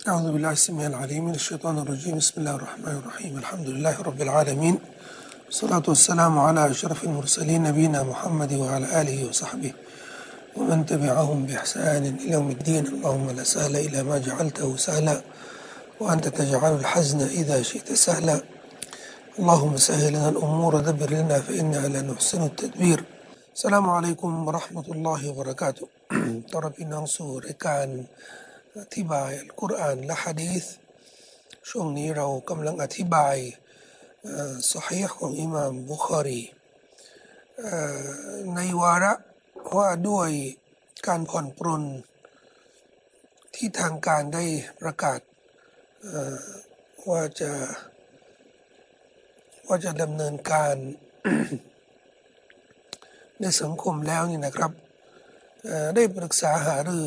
أعوذ بالله السميع العليم من الشيطان الرجيم بسم الله الرحمن الرحيم الحمد لله رب العالمين والصلاة والسلام على أشرف المرسلين نبينا محمد وعلى آله وصحبه ومن تبعهم بإحسان إلى يوم الدين اللهم لا سهل إلا ما جعلته سهلا وأنت تجعل الحزن إذا شئت سهلا اللهم سهل لنا الأمور دبر لنا فإنا لا نحسن التدبير السلام عليكم ورحمة الله وبركاته ต้อนรับพี่น้องสู่รายการอธิบายอัลกุรอานและหะดีษช่วงนี้เรากำลังอธิบายซอฮีฮ์ของอิหม่ามบุคอรีในวาระว่าด้วยการผ่อนปรนที่ทางการได้ประกาศว่าจะดำเนินการในสังคมแล้วนี่นะครับได้ปรึกษาหารือ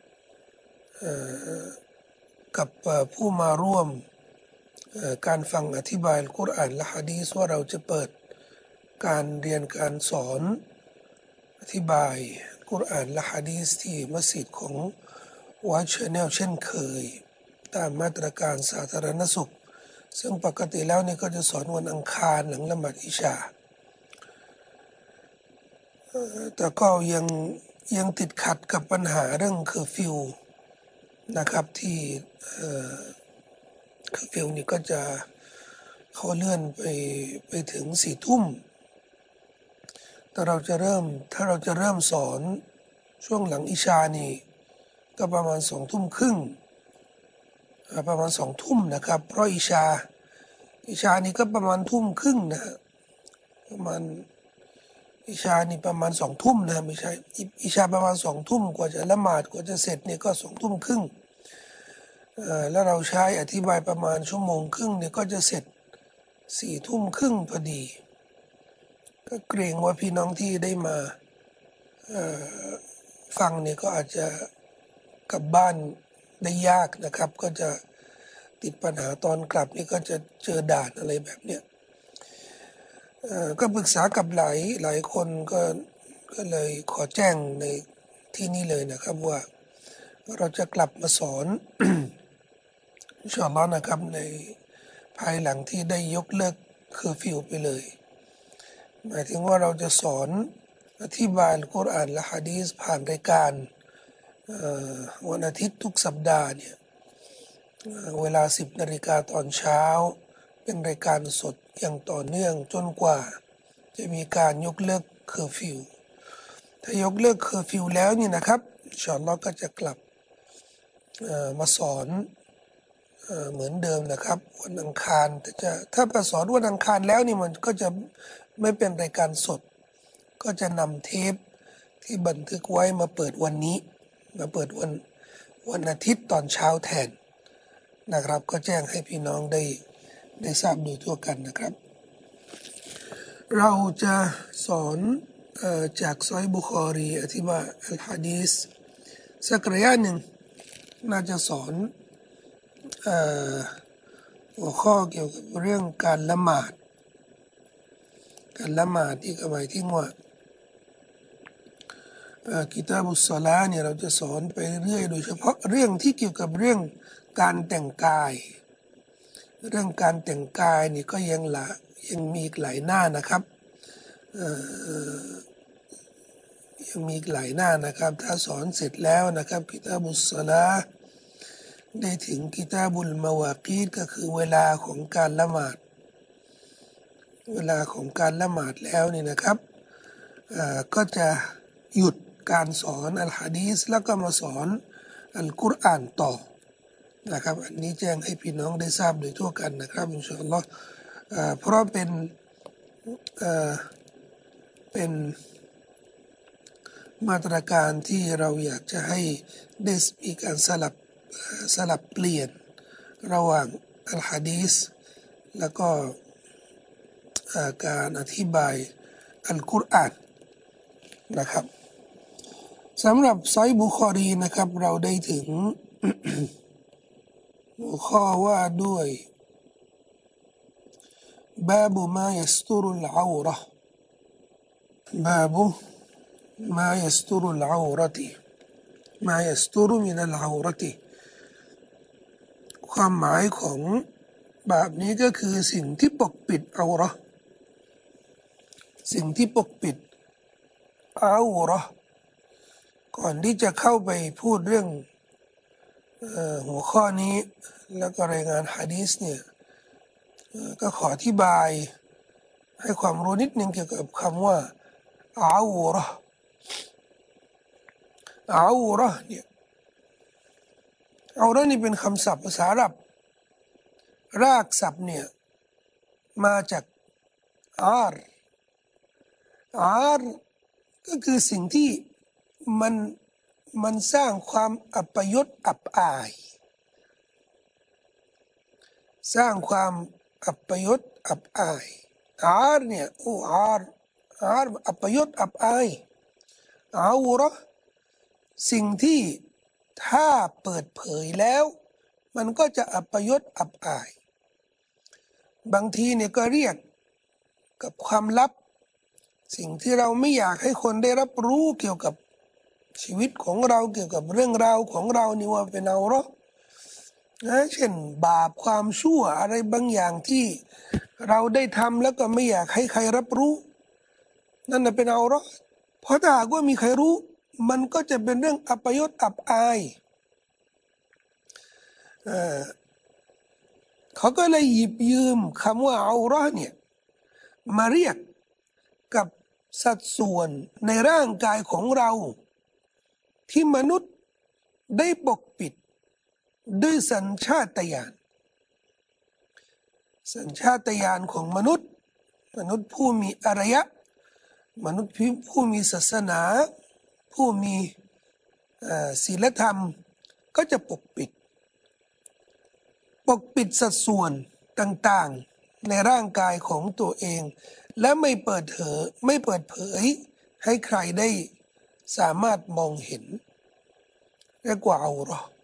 กับผู้มาร่วมการฟังอธิบายอัลกุรอานและหะดีษว่าเราจะเปิดการเรียนการสอนอธิบายอัลกุรอานและหะดีษที่มัสยิดของวัดชาแนลเช่นเคยตามมาตรการสาธารณสุขซึ่งปกติแล้วนี่ก็จะสอนวันอังคารหลังละหมาดอิชาแต่ก็ยังติดขัดกับปัญหาเรื่องเคอร์ฟิวนะครับที่เคอร์ฟิวนี่ก็จะเขาเลื่อนไปถึง4 ทุ่มแต่ถ้าเราจะเริ่มสอนช่วงหลังอิชานี่ก็ประมาณ2 ทุ่มครึ่งประมาณ2 ทุ่มนะครับเพราะอิชานี่ก็ประมาณ1 ทุ่มครึ่งนะประมาณอิชานี่ประมาณ2 ทุ่มนะไม่ใช่อิชาประมาณ2 ทุ่มกว่าจะละหมาดกว่าจะเสร็จนี่ก็2 ทุ่มครึ่งแล้วเราใช้อธิบายประมาณ1 ชั่วโมงนี่ก็จะเสร็จ4 ทุ่มครึ่งพอดีก็เกรงว่าพี่น้องที่ได้มาฟังนี่ก็อาจจะกลับบ้านได้ยากนะครับก็จะติดปัญหาตอนกลับนี่ก็จะเจอด่านอะไรแบบเนี้ยก็ปรึกษากับหลายคนก็เลยขอแจ้งในที่นี้เลยนะครับว่าเราจะกลับมาสอน อินชาอัลลอฮ์นะครับในภายหลังที่ได้ยกเลิกเคอร์ฟิวไปเลยหมายถึงว่าเราจะสอนอธิบายอัลกุรอานและหะดีษผ่านรายการวันอาทิตย์ทุกสัปดาห์เนี่ยเวลา10 นาฬิกาตอนเช้าเป็นรายการสดอย่างต่อเนื่องจนกว่าจะมีการยกเลิกเคอร์ฟิวถ้ายกเลิกเคอร์ฟิวแล้วนี่นะครับอินชาอัลลอฮ์ก็จะกลับมาสอนเหมือนเดิมนะครับวันอังคารแต่ถ้ามาสอนวันอังคารแล้วนี่มันก็จะไม่เป็นรายการสดก็จะนำเทปที่บันทึกไว้มาเปิดวันนี้มาเปิดวันอาทิตย์ตอนเช้าแทนนะครับก็แจ้งให้พี่น้องได้ทราบโดยทั่วกันนะครับเราจะสอนจากซอฮีฮ์บุคอรีอธิบายอัลหะดีษสักระยะหนึ่งน่าจะสอนหัวข้อเกี่ยวกับเรื่องการละหมาดที่หมายถึงว่ากิตาบุศลาเนี่ยเราจะสอนไปเรื่อยโดยเฉพาะเรื่องที่เกี่ยวกับเรื่องการแต่งกายเรื่องการแต่งกายนี่ก็ยังมีอีกหลายหน้านะครับยังมีอีกหลายหน้านะครับถ้าสอนเสร็จแล้วนะครับกิตาบุศลาได้ถึงกิตาบุลมาวากีดก็คือเวลาของการละหมาดแล้วนี่นะครับก็จะหยุดการสอนอัลหะดีษแล้วก็มาสอนอัลกุรอานต่อนะครับอันนี้แจ้งให้พี่น้องได้ทราบโดยทั่วกันนะครับอินชาอัลลอฮ์เพราะเป็นมาตรการที่เราอยากจะให้ได้มีการสลับเปลี่ยนระหว่างอัลหะดีษแล้วก็การอธิบายอัลกุรอานนะครับสำหรับซอฮีฮ์บุคอรีนะครับเราได้ถึง หัวข้อว่าด้วยบาบุมายัสตุรุลเอาเราะห์บาบุมายัสตุรุลเอาเราะห์มายัสตุรุมินัลเอาเราะห์ความหมายของบาปนี้ก็คือสิ่งที่ปกปิดเอาเราะห์สิ่งที่ปกปิดเอาเราะห์ก่อนที่จะเข้าไปพูดเรื่องหัวข้อนี้แล้วก็รายงานหะดีษเนี่ยก็ขออธิบายให้ความรู้นิดนึงเกี่ยวกับคำว่าเอาเราะห์เอาเราะห์เนี่ยเอาเราะห์นี่เป็นคำศัพท์ภาษาอาหรับรากศัพท์เนี่ยมาจากอาร์อาร์ก็คือสิ่งที่มันมันสร้างความอัปยศอับอายสร้างความอัปยศอับอายอาร์เนี่ยโอ้อาร์อัปยศอับอายเอาเราะห์สิ่งที่ถ้าเปิดเผยแล้วมันก็จะอัปยศอับอายบางทีเนี่ยก็เรียกกับความลับสิ่งที่เราไม่อยากให้คนได้รับรู้เกี่ยวกับชีวิตของเราเกี่ยวกับเรื่องราวของเรานี่ว่าเป็นเอาเราะห์นะเช่นบาปความชั่วอะไรบางอย่างที่เราได้ทำแล้วก็ไม่อยากให้ใครรับรู้นั่นน่ะเป็นเอาเราะห์เพราะถ้าหากว่ามีใครรู้มันก็จะเป็นเรื่องอัปยศอับอายเขาก็เลยหยิบยืมคำว่าเอาเราะห์เนี่ยมาเรียกกับสัดส่วนในร่างกายของเราที่มนุษย์ได้ปกปิดด้วยสัญชาตญาณสัญชาตญาณของมนุษย์ผู้มีอารยะมนุษย์ผู้มีศาสนาผู้มีศีลธรรมก็จะปกปิดสัดส่วนต่างๆในร่างกายของตัวเองและไม่เปิดเผยให้ใครได้สามารถมองเห็นเรียกว่าเอาเราะ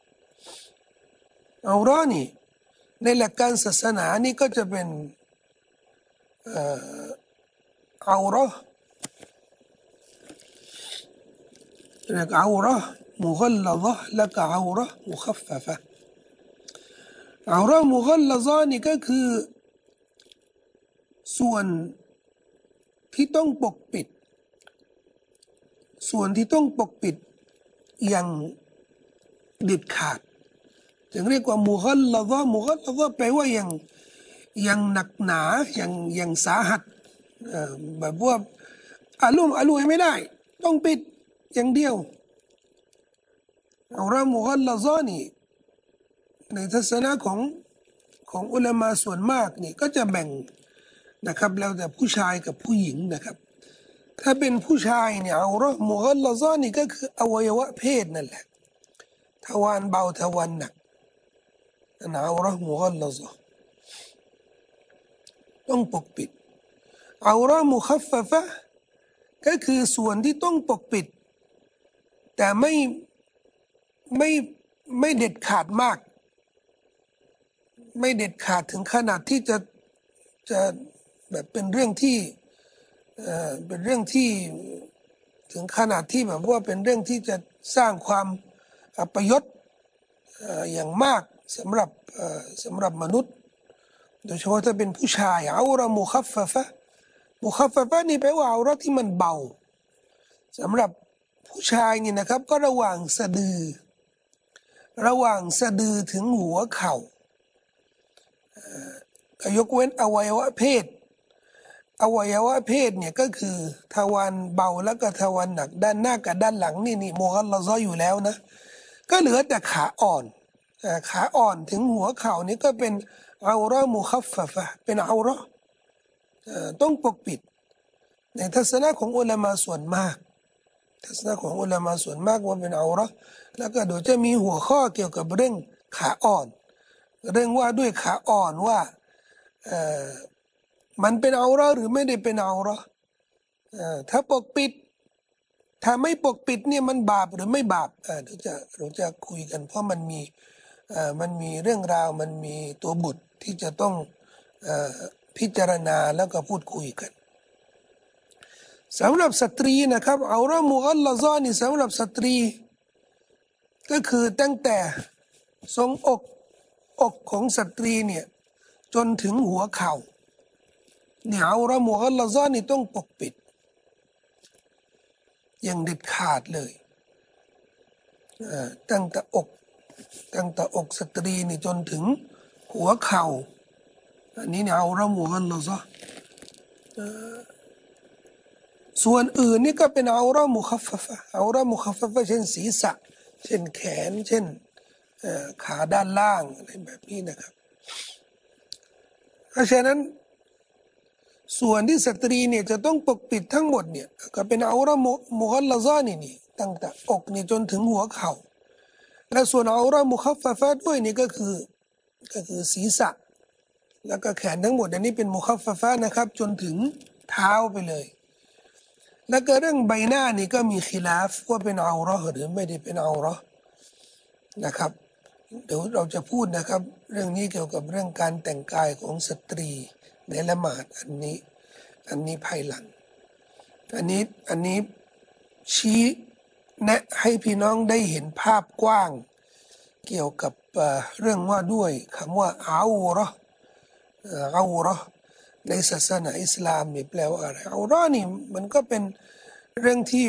ห์นี่ในหลักการศาสนานี่ก็จะเป็นเอาเราะห์เรียกเอาเราะห์มุฆัลลัซะห์และก็เอาเราะห์มุคัฟฟะฟะเอาเราะห์มุฆัลลัซะห์นี่ก็คือส่วนที่ต้องปกปิดอย่างเด็ดขาดจึงเรียกว่ามุฆัลลัซะห์แปลว่าอย่างหนักหนาอย่างสาหัสแบบว่าอารมณ์ไม่ได้ต้องปิดอย่างเดียวเอาเราะห์มุฆัลลัซะห์นี่ในทัศนะของอุลามะส่วนมากนี่ก็จะแบ่งนะครับแล้วแต่ผู้ชายกับผู้หญิงนะครับถ้าเป็นผู้ชายเนี่ยเอาเราะห์มุฆัลลัซะห์นี่ก็คืออวัยวะเพศนั่นแหละทวารเบาทวารหนักนั่นเอาเราะห์มุฆัลลัซะห์ต้องปกปิดเอาเราะห์มุคัฟฟะฟะก็คือส่วนที่ต้องปกปิดแต่ไม่เด็ดขาดมากไม่เด็ดขาดถึงขนาดที่จะแบบเป็นเรื่องที่ถึงขนาดที่แบบว่าเป็นเรื่องที่จะสร้างความอัปยศอย่างมากสำหรับมนุษย์โดยเฉพาะถ้าเป็นผู้ชายเอาเราะห์มุคัฟฟะฟะนี่แปลว่าเอาเราะห์ที่มันเบาสำหรับผู้ชายนี่นะครับก็ระหว่างสะดือถึงหัวเข่ายกเว้นอวัยวะเพศเนี่ยก็คือทวารเบาแล้วก็ทวารหนักด้านหน้ากับด้านหลังนี่มุฆัลลัซะห์อยู่แล้วนะก็เหลือแต่ขาอ่อนถึงหัวเข่านี่ก็เป็นเอาเราะห์มุคัฟฟะฟะเป็นเอาเราะห์ต้องปกปิดในทัศนะของอุลามะส่วนมากว่าเป็นเอาเราะห์แล้วก็โดยจะมีหัวข้อเกี่ยวกับเรื่องขาอ่อนเรื่องว่าด้วยขาอ่อนว่ามันเป็นเอาเราะห์หรือไม่ได้เป็นเอาเราะห์ถ้าปกปิดถ้าไม่ปกปิดเนี่ยมันบาปหรือไม่บาปเราจะคุยกันเพราะมันมีเรื่องราวมันมีตัวบทที่จะต้องพิจารณาแล้วก็พูดคุยกันสำหรับสตรีนะครับเอาเราะห์มุฆัลลัซะห์นี่สำหรับสตรีก็คือตั้งแต่ทรงอกอกของสตรีเนี่ยจนถึงหัวเข่าเนี่ยเอาเราะมุกัลลซานี่ต้องปกปิดอย่างเด็ดขาดเลยตั้งแต่อกสตรีนี่จนถึงหัวเข่าอันนี้เนี่ยเอาเราะมุกัลลซาส่วนอื่นนี่ก็เป็นเอาเราะมุคัฟฟะเอาเราะมุคัฟฟะเช่นศีรษะเช่นแขนเช่นขาด้านล่างอะไรแบบนี้นะครับเพราะฉะนั้นส่วนที่สตรีเนี่ยจะต้องปกปิดทั้งหมดเนี่ยก็เป็นเอาเราะมุกัลลซานี่ตั้งแต่อกนี่จนถึงหัวเข่าและส่วนเอาเราะมุคัฟฟะด้วยนี่ก็คือศีรษะแล้วก็แขนทั้งหมดอันนี้เป็นมุคัฟฟะนะครับจนถึงเท้าไปเลยแล้วก็เรื่องใบหน้านี่ก็มีkhiลาฟว่าเป็นเอาเราะห์หรือไม่ได้เป็นเอาเราะห์นะครับเดี๋ยวเราจะพูดนะครับเรื่องนี้เกี่ยวกับเรื่องการแต่งกายของสตรีในละหมาดอันนี้ภายหลังอันนี้ชี้แนะให้พี่น้องได้เห็นภาพกว้างเกี่ยวกับเรื่องว่าด้วยคำว่าเอาเราะห์ในศาสนาอิสลามนี่แปลว่าอะไรเอาเราะห์นี่มันก็เป็นเรื่องที่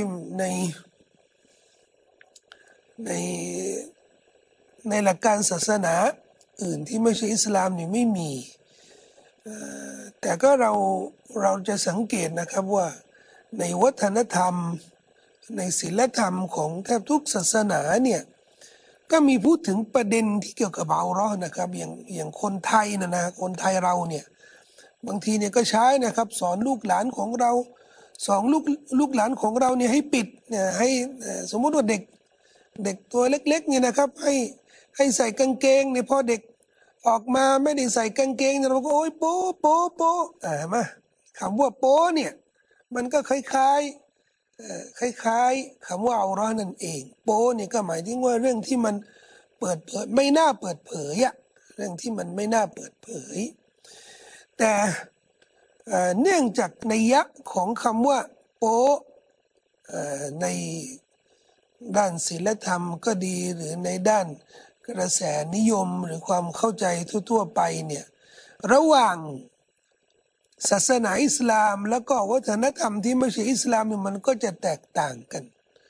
ในหลักการศาสนาอื่นที่ไม่ใช่อิสลามนี่ไม่มีแต่ก็เราจะสังเกตนะครับว่าในวัฒนธรรมในศีลธรรมของแทบทุกศาสนาเนี่ยก็มีพูดถึงประเด็นที่เกี่ยวกับเอาเราะห์นะครับอย่างคนไทยนะคนไทยเราเนี่ยบางทีเนี่ยก็ใช้นะครับสอนลูกหลานของเราสอนลูกหลานของเราเนี่ยให้ปิดเนี่ยให้สมมติว่าเด็กตัวเล็กๆเนี่ยนะครับให้ใส่กางเกงเนี่ยพอเด็กออกมาไม่ได้ใส่กางเกงเราก็โอ๊ยโป๊มาคำว่าโป๊เนี่ยมันก็คล้ายคำว่าเอาเราะห์นั่นเองโป๊เนี่ยก็หมายถึงว่าเรื่องที่มันเปิดเผยไม่น่าเปิดเผยอะเรื่องที่มันไม่น่าเปิดเผยแต่เนื่องจากนัยยะของคำว่าโป๊ในด้านศีลธรรมก็ดีหรือในด้านกระแสนิยมหรือความเข้าใจทั่วๆไปเนี่ยระหว่างศาสนาอิสลามแล้วก็วัฒนธรรมที่ไม่ใช่อิสลามเนี่ยมันก็จะแตกต่างกัน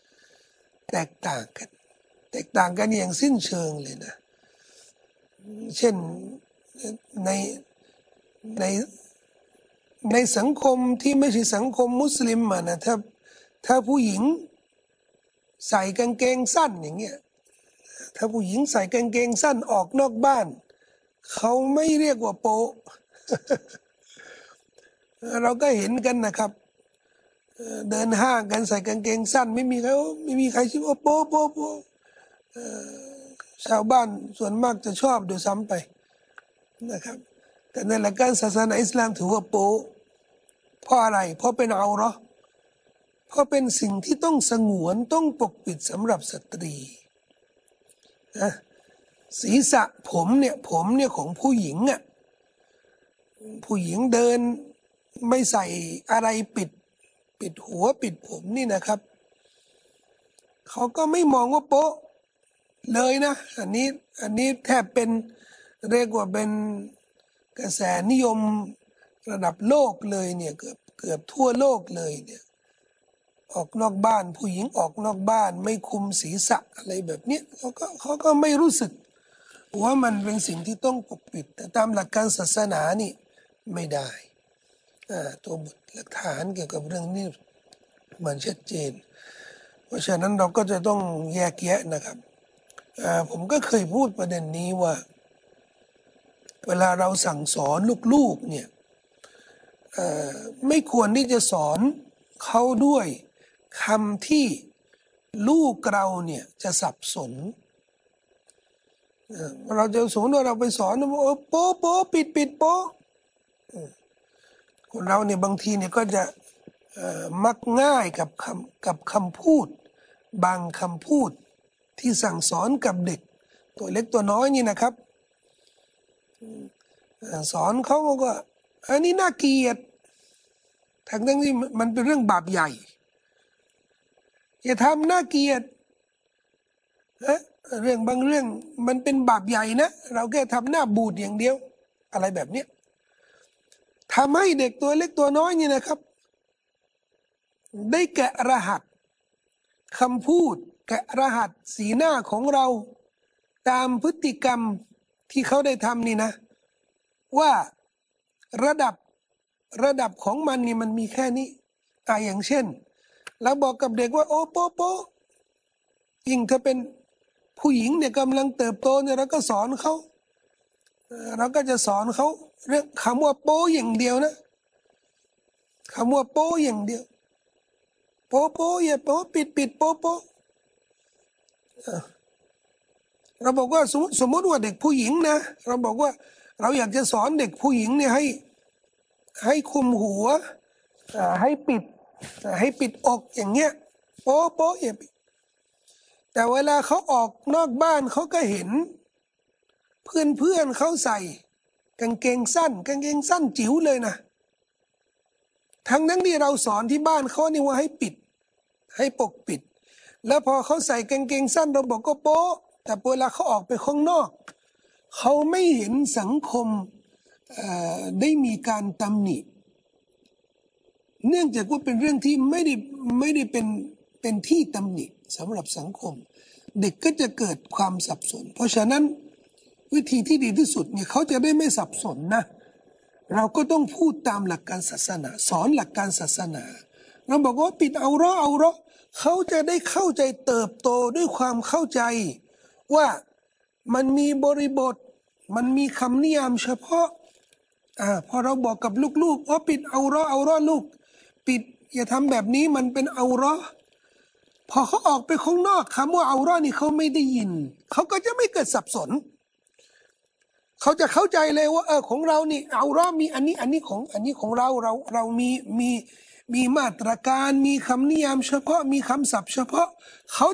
อย่างสิ้นเชิงเลยนะเช่นในในในสังคมที่ไม่ใช่สังคมมุสลิมนะถ้าผู้หญิงใส่กางเกงสั้นอย่างเงี้ยถ้าผู้หญิงใส่กางเกงสั้นออกนอกบ้านเขาไม่เรียกว่าโป๊เราก็เห็นกันนะครับเดินห้างกันใส่กางเกงสั้นไม่มีใครชื่อว่าโป๊ชาวบ้านส่วนมากจะชอบโดยซ้ำไปนะครับแต่ในหลักการศาสนาอิสลามถือว่าโป๊เพราะอะไรเพราะเป็นเอาเราะห์เพราะเป็นสิ่งที่ต้องสงวนต้องปกปิดสำหรับสตรีนะศีรษะผมเนี่ยของผู้หญิงอ่ะผู้หญิงเดินไม่ใส่อะไรปิดหัวปิดผมนี่นะครับเขาก็ไม่มองว่าโป๊ะเลยนะอันนี้แทบเป็นเรียกว่าเป็นกระแสนิยมระดับโลกเลยเนี่ยเกือบทั่วโลกเลยเนี่ยออกนอกบ้านผู้หญิงออกนอกบ้านไม่คุมศีรษะอะไรแบบเนี้ยเขาก็ไม่รู้สึกว่ามันเป็นสิ่งที่ต้องปกปิดแต่ตามหลักการศาสนานี่ไม่ได้ตัวบทหลักฐานเกี่ยวกับเรื่องนี้มันชัดเจนเพราะฉะนั้นเราก็จะต้องแยกแยะนะครับผมก็เคยพูดประเด็นนี้ว่าเวลาเราสั่งสอนลูกๆเนี่ยไม่ควรที่จะสอนเขาด้วยคำที่ลูกเราเนี่ยจะสับสนเราจะสมมติว่าเราไปสอนว่าโป๊ปิดโป๊คนเราเนี่ยบางทีเนี่ยก็จะมักง่ายกับคำพูดบางคำพูดที่สั่งสอนกับเด็กตัวเล็กตัวน้อยนี่นะครับสอนเขาก็อันนี้น่าเกลียดทั้งที่มันเป็นเรื่องบาปใหญ่อย่าทำน่าเกลียดเรื่องบางเรื่องมันเป็นบาปใหญ่นะเราแค่ทำหน้าบูดอย่างเดียวอะไรแบบเนี้ยทำให้เด็กตัวเล็กตัวน้อยนี่นะครับได้แกะรหัสคำพูดแกะรหัสสีหน้าของเราตามพฤติกรรมที่เขาได้ทำนี่นะว่าระดับของมันนี่มันมีแค่นี้อย่างเช่นเราบอกกับเด็กว่าโอ้โป๊ะโป๊ะยิ่งถ้าเป็นผู้หญิงเนี่ยกำลังเติบโตเนี่ยเราก็สอนเขาเราก็จะสอนเขาเรื่องคำว่าโป๊ะอย่างเดียวนะคำว่าโป๊ะอย่างเดียวโป๊ะโป๊ะอย่าโป๊ะปิดโป๊ะโป๊ะเราบอกว่าสมมติว่าเด็กผู้หญิงนะเราบอกว่าเราอยากจะสอนเด็กผู้หญิงเนี่ยให้คุมหัวให้ปิดอกอย่างเงี้ยโป๊ะโป๊ะอย่าปิดแต่เวลาเขาออกนอกบ้านเขาก็เห็นเพื่อนเขาใส่กางเกงสั้นจิ๋วเลยนะทั้งนั้นที่เราสอนที่บ้านเขานี่ว่าให้ปิดให้ปกปิดแล้วพอเขาใส่กางเกงสั้นเราบอกก็โป๊ะแต่เวลาเขาออกไปข้างนอกเขาไม่เห็นสังคมได้มีการตำหนิเนื่องจากว่าเป็นเรื่องที่ไม่ได้เป็นที่ตำหนิสำหรับสังคมเด็กก็จะเกิดความสับสนเพราะฉะนั้นวิธีที่ดีที่สุดเนี่ยเขาจะได้ไม่สับสนนะเราก็ต้องพูดตามหลักการศาสนาสอนหลักการศาสนาเราบอกว่าปิดเอาเราะเขาจะได้เข้าใจเติบโตด้วยความเข้าใจว่ามันมีบริบทมันมีคำนิยามเฉพาะพอเราบอกกับลูกๆว่าปิดเอาเราะลูกปิดอย่าทำแบบนี้มันเป็นเอาเราะพอเขาออกไปข้างนอกคำว่าเอาเราะนี่เขาไม่ได้ยินเขาก็จะไม่เกิดสับสนเขาจะเข้าใจเลยว่าของเรานี่เอาเราะมีอันนี้ของเรามีมาตรการมีคำนิยามเฉพาะมีคำศัพท์เฉพาะเขา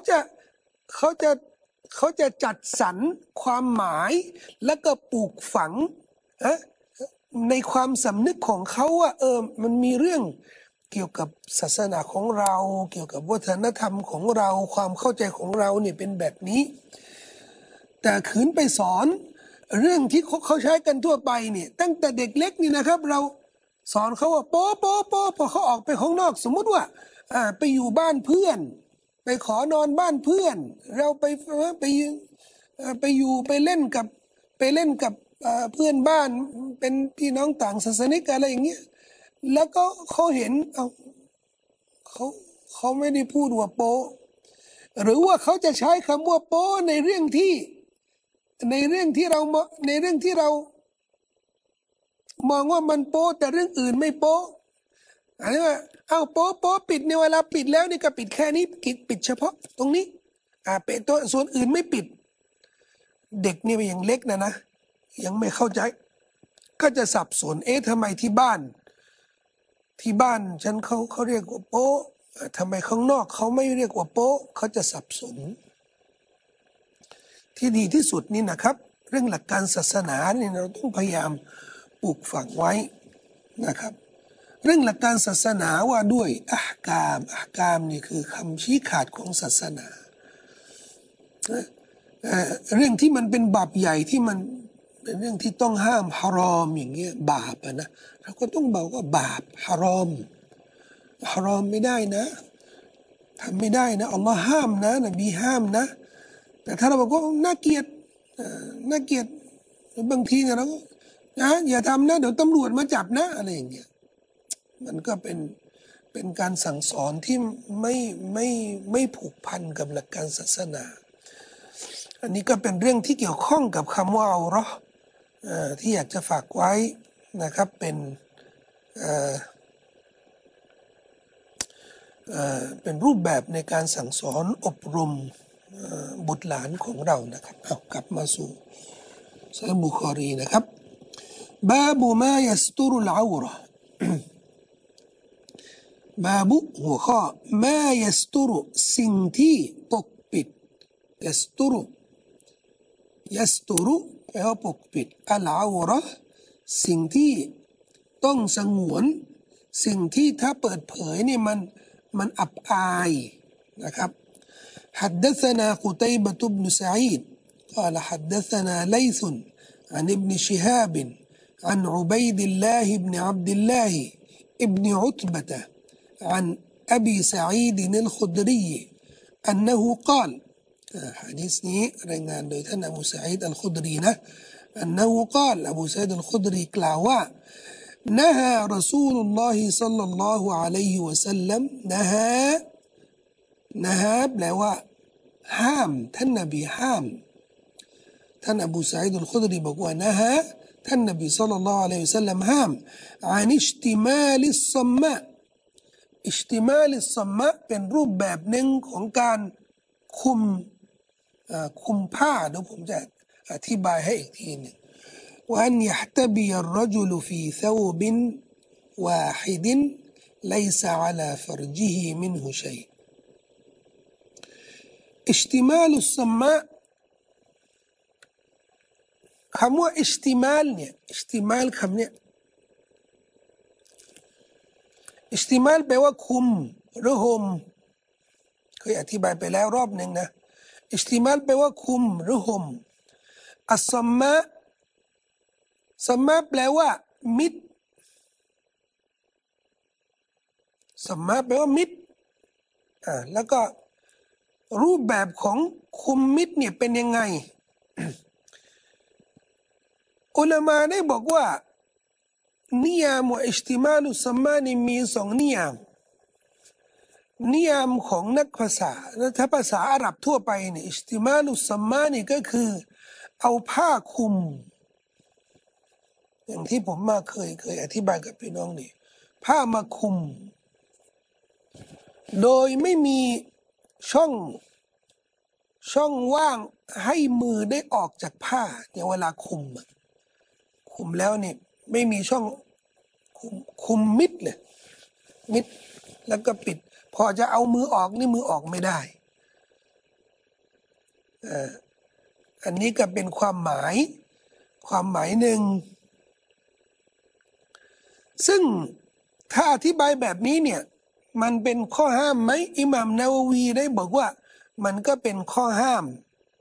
จะจัดสรรความหมายแล้วก็ปลูกฝังในความสำนึกของเขาว่ามันมีเรื่องเกี่ยวกับศาสนาของเราเกี่ยวกับวัฒนธรรมของเราความเข้าใจของเราเนี่ยเป็นแบบนี้แต่ขืนไปสอนเรื่องที่เขาใช้กันทั่วไปเนี่ยตั้งแต่เด็กเล็กนี่นะครับเราสอนเขาว่าโป๊ะพอเขาออกไปข้างนอกสมมุติว่าไปอยู่บ้านเพื่อนไปขอนอนบ้านเพื่อนเราไปอยู่ไปเล่นกับเพื่อนบ้านเป็นพี่น้องต่างศาสนิกอะไรอย่างเงี้ยแล้วก็เขาเห็นเขาไม่ได้พูดว่าโป๊ะหรือว่าเขาจะใช้คำว่าโป๊ะในเรื่องที่เรามองว่ามันโป๊ะแต่เรื่องอื่นไม่โป๊ะอันนี้ว่าโป๊ะปิดในเวลาปิดแล้วนี่ก็ปิดแค่นี้ปิดเฉพาะตรงนี้เป็นตัวส่วนอื่นไม่ปิดเด็กนี่ยังเล็กนะยังไม่เข้าใจก็จะสับสนทำไมที่บ้านฉันเขาเรียกว่าโป๊ะทำไมข้างนอกเขาไม่เรียกว่าโป๊ะเขาจะสับสนที่ดีที่สุดนี่นะครับเรื่องหลักการศาสนาเนี่ยเราต้องพยายามปลูกฝังไว้นะครับเรื่องหลักการศาสนาว่าด้วยอะห์กามนี่คือคำชี้ขาดของศาสนาเรื่องที่มันเป็นบาปใหญ่ที่มันเป็นเรื่องที่ต้องห้ามฮารอมอย่างเงี้ยบาปนะเราก็ต้องบอกว่าบาปฮารอมไม่ได้นะทำไม่ได้นะอัลลอฮ์ห้ามนะนบีห้ามนะแต่ถ้าเราบอกว่าน่าเกลียดบางทีเนี่ยเราก็อย่าทำนะเดี๋ยวตำรวจมาจับนะอะไรอย่างเงี้ยมันก็เป็นการสั่งสอนที่ไม่ผูกพันกับหลักการศาสนาอันนี้ก็เป็นเรื่องที่เกี่ยวข้องกับคำว่าเอาเราะห์ที่อยากจะฝากไว้นะครับเป็นรูปแบบในการสั่งสอนอบรมบุตรหลานของเรานะครับกลับมาสู่ซอฮีฮ์บุคอรีนะครับบาบุมายัสตุรุลเอาเราะห์บาบุหัวข้อมายัสตุรุสิ่งที่ปกปิดยัสตุรุแปลว่าปกปิดอัลเอาเราะห์สิ่งที่ต้องสงวนสิ่งที่ถ้าเปิดเผยเนี่ยมันอับอายนะครับ حدثنا قتيبة بن سعيد قال حدثنا ليث عن ابن شهاب عن عبيد الله بن عبد الله ابن عتبة عن أبي سعيد الخدري أنه قال حديثนี้รายงานโดยท่านอบูซะอีดอัลคุดรีนะ أنه قال อบูซะอีดอัลคุดรีกล่าวว่า نهى رسول الله صلى الله عليه وسلم نهى แปลว่าห้ามท่านนบีห้ามท่านอบูซะอีดอัลคุดรีบอกว่านะฮะท่านนบีศ็อลลัลลอฮุอะลัยฮิวะซัลลัมห้ามอานิชติมาลิศซัมมะอิชติมาลิศซัมมะเป็นรูปแบบหนึ่งของการคุมผ้าเดี๋ยวผมจะอธิบายให้อีกทีหนึ่งว่าอันยะห์ตะบิยัรรจุลฟีثوب واحد ليس على فرجه منه شيء อิชติมาลุศซัมมะคำว่าอิชติมาลเนี่ยอิชติมาลคำเนี่ยอิชติมาลแปลว่าคุมหรือห่มเคยอธิบายไปแล้วรอบหนึ่งนะอิชติมาลแปลว่าคุมหรือห่มอัสซัมมะซัมมะแปลว่ามิดซัมมะแปลว่ามิดแล้วก็รูปแบบของคุมมิดเนี่ยเป็นยังไงอุลามะได้บอกว่านิยามอิชติมาลุซัมมานี่มีสองนิยามของนักภาษาถ้าภาษาอาหรับทั่วไปเนี่ยอิชติมาลุซัมมานี่ก็คือเอาผ้าคลุมอย่างที่ผมมาเคยอธิบายกับพี่น้องนี่ผ้ามาคลุมโดยไม่มีช่องว่างให้มือได้ออกจากผ้าเนี่ยเวลาคลุมแล้วเนี่ยไม่มีช่องคุมมิดเลยมิดแล้วก็ปิดพอจะเอามือออกนี่มือออกไม่ได้อันนี้ก็เป็นความหมายหนึ่งซึ่งถ้าอธิบายแบบนี้เนี่ยมันเป็นข้อห้ามไหมอิหม่ามนาววีได้บอกว่ามันก็เป็นข้อห้าม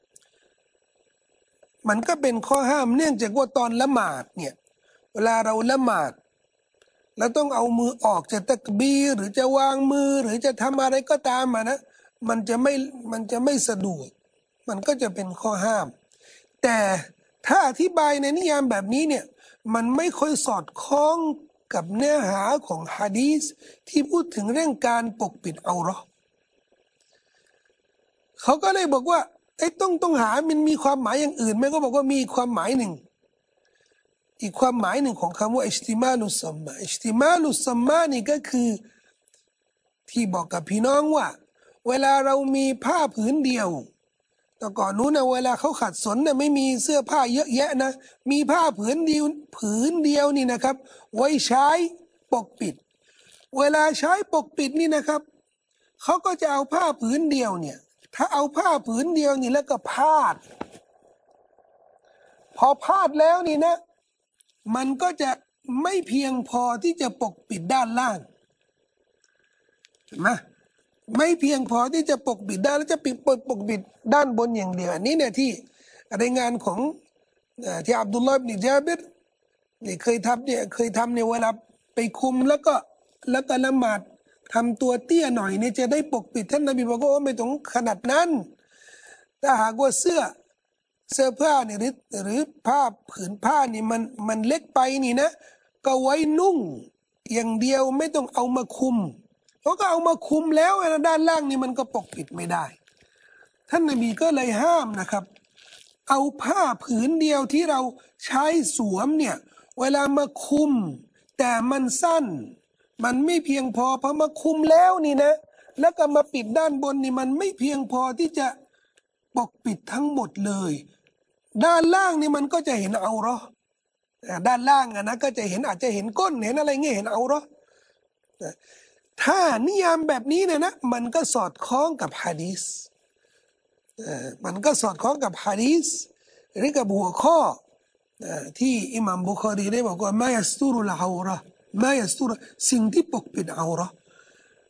เนื่องจากว่าตอนละหมาดเนี่ยเวลาเราละหมาดเราต้องเอามือออกจะตักบีรหรือจะวางมือหรือจะทำอะไรก็ตามนะมันจะไม่สะดวกมันก็จะเป็นข้อห้ามแต่ถ้าอธิบายในนิยามแบบนี้เนี่ยมันไม่ค่อยสอดคล้องกับเนื้อหาของหะดีษที่พูดถึงเรื่องการปกปิดเอาเราะห์เขาก็เลยบอกว่าต้องหามันมีความหมายอย่างอื่นไหมก็บอกว่ามีความหมายหนึ่งอีกความหมายหนึ่งของคำว่าอิชติมาลุซัมมานี่ก็คือที่บอกกับพี่น้องว่าเวลาเรามีผ้าผืนเดียวแต่ก่อนนู้นนะเวลาเขาขัดสนนะไม่มีเสื้อผ้าเยอะแยะนะมีผ้าผืนเดียวนี่นะครับไว้ใช้ปกปิดเวลาใช้ปกปิดนี่นะครับเขาก็จะเอาผ้าผืนเดียวเนี่ยถ้าเอาผ้าผืนเดียวนี่แล้วก็พาดพอพาดแล้วนี่นะมันก็จะไม่เพียงพอที่จะปกปิดด้านล่างเห็นไหมไม่เพียงพอที่จะปกปิดด้านแล้วจะปกปิดด้านบนอย่างเดียวอันนี้เนี่ยที่รายงานของที่อับดุลลอฮ์อิบนุญาบิรเนี่ยเคยทำเนี่ยเวลาไปคุมแล้วก็ละหมาดทำตัวเตี้ยหน่อยเนี่ยจะได้ปกปิดท่านนบีบอกว่าไม่ต้องขนาดนั้นถ้าหากว่าเสื้อผ้าเนี่ยหรือผืนผ้านี่มันเล็กไปนี่นะก็ไว้นุ่งอย่างเดียวไม่ต้องเอามาคุมเพราะก็เอามาคุมแล้วด้านล่างนี่มันก็ปกปิดไม่ได้ท่านนบีก็เลยห้ามนะครับเอาผ้าผืนเดียวที่เราใช้สวมเนี่ยเวลามาคุมแต่มันสั้นมันไม่เพียงพอมาคุมแล้วนี่นะแล้วก็มาปิดด้านบนนี่มันไม่เพียงพอที่จะปกปิดทั้งหมดเลยด้านล่างนี่มันก็จะเห็นเอาเราะห์ด้านล่างนะก็จะเห็นอาจจะเห็นก้นเห็นอะไรเงี้ยเห็นเอาเราะห์ถ้านิยามแบบนี้เนี่ยนะมันก็สอดคล้องกับหะดีษมันก็สอดคล้องกับหะดีษหรือกับหัวข้อที่อิหม่ามบุคอรีได้บอกว่ามายัสตูรุลเอาเราะห์มายัสตูรสิ่งที่ปกปิดเอาเราะห์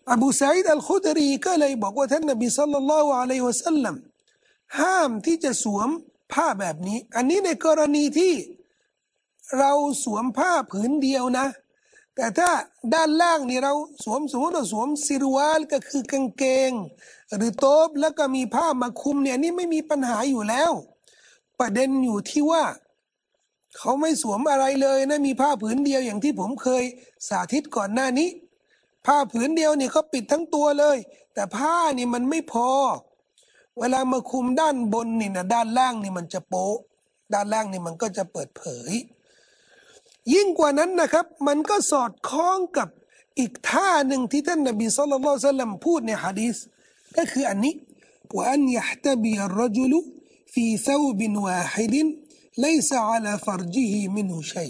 อบูซัยด์อัลคุดรีก็เลยบอกว่าท่านนบีศ็อลลัลลอฮุอะลัยฮิวะซัลลัมห้ามที่จะสวมผ้าแบบนี้อันนี้ในกรณีที่เราสวมผ้าผืนเดียวนะแต่ถ้าด้านล่างนี่เราสมมติเราสวมซิรวาลก็คือกางเกงหรือโต๊บแล้วก็มีผ้ามาคลุมเนี่ยนี่ไม่มีปัญหาอยู่แล้วประเด็นอยู่ที่ว่าเขาไม่สวมอะไรเลยนะมีผ้าผืนเดียวอย่างที่ผมเคยสาธิตก่อนหน้านี้ผ้าผืนเดียวเนี่ยเขาปิดทั้งตัวเลยแต่ผ้านี่มันไม่พอเวลามาคลุมด้านบนนี่นะด้านล่างนี่มันจะโป๊ะด้านล่างนี่มันก็จะเปิดเผยยิ่งกว่านั้นนะครับมันก็สอดคล้องกับอีกท่าหนึ่งที่ท่านนบีศ็อลลัลลอฮุอะลัยฮิวะซัลลัมพูดในหะดีษก็คืออันนี้ว่าอันยะห์ตะบิอัรรจุลฟีซอบินวาฮิดليس على فرجه منه شيء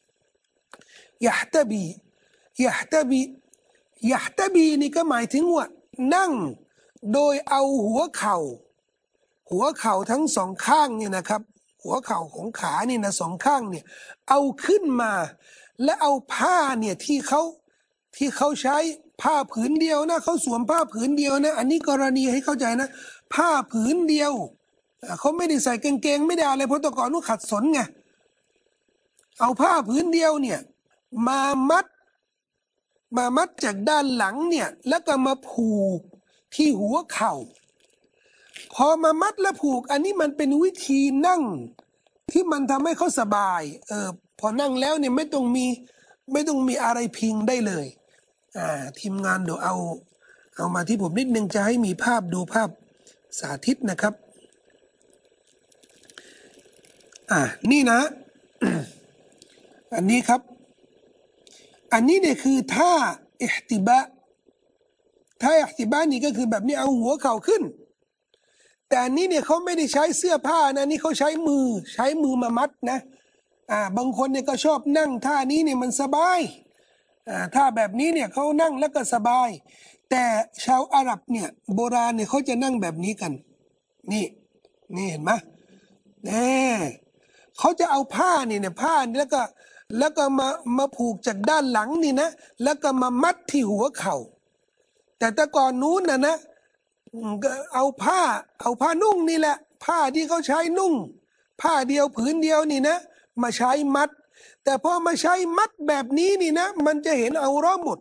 يحتبي يحتبي يحتبي นี่ก็หมายถึงว่านั่งโดยเอาหัวเข่าทั้งสองข้างเนี่ยนะครับหัวเข่าของขานี่นะสองข้างเนี่ยเอาขึ้นมาและเอาผ้าเนี่ยที่เขาใช้ผ้าผืนเดียวนะเขาสวมผ้าผืนเดียวนะอันนี้กรณีให้เข้าใจนะผ้าผืนเดียวเขาไม่ได้ใส่กางเกงไม่ได้อะไรเพราะตะก่อนนู้ขัดสนไงเอาผ้าผืนเดียวเนี่ยมามัดจากด้านหลังเนี่ยแล้วก็มาผูกที่หัวเข่าพอมามัดและผูกอันนี้มันเป็นวิธีนั่งที่มันทำให้เขาสบายพอนั่งแล้วเนี่ยไม่ต้องมีอะไรพิงได้เลยทีมงานเดี๋ยวเอามาที่ผมนิดนึงจะให้มีภาพดูภาพสาธิตนะครับนี่นะ อันนี้ครับอันนี้เนี่ยคือท่าอิห์ติบะนี่ก็คือแบบนี้เอาหัวเข่าขึ้นแต่อันนี้เนี่ยเขาไม่ได้ใช้เสื้อผ้านะนี่เขาใช้มือมามัดนะบางคนเนี่ยก็ชอบนั่งท่านี้เนี่ยมันสบายท่าแบบนี้เนี่ยเขานั่งแล้วก็สบายแต่ชาวอาหรับเนี่ยโบราณเนี่ยเขาจะนั่งแบบนี้กันนี่เห็นไหมเขาจะเอาผ้าเนี่ยผ้าแล้วก็มาผูกจากด้านหลังนี่นะแล้วก็มามัดที่หัวเข่าแต่ก่อนนู้นนะเอาผ้านุ่งนี่แหละผ้าที่เขาใช้นุ่งผ้าเดียวผืนเดียวนี่นะมาใช้มัดแต่พอมาใช้มัดแบบนี้นี่นะมันจะเห็นเอาร้อหมด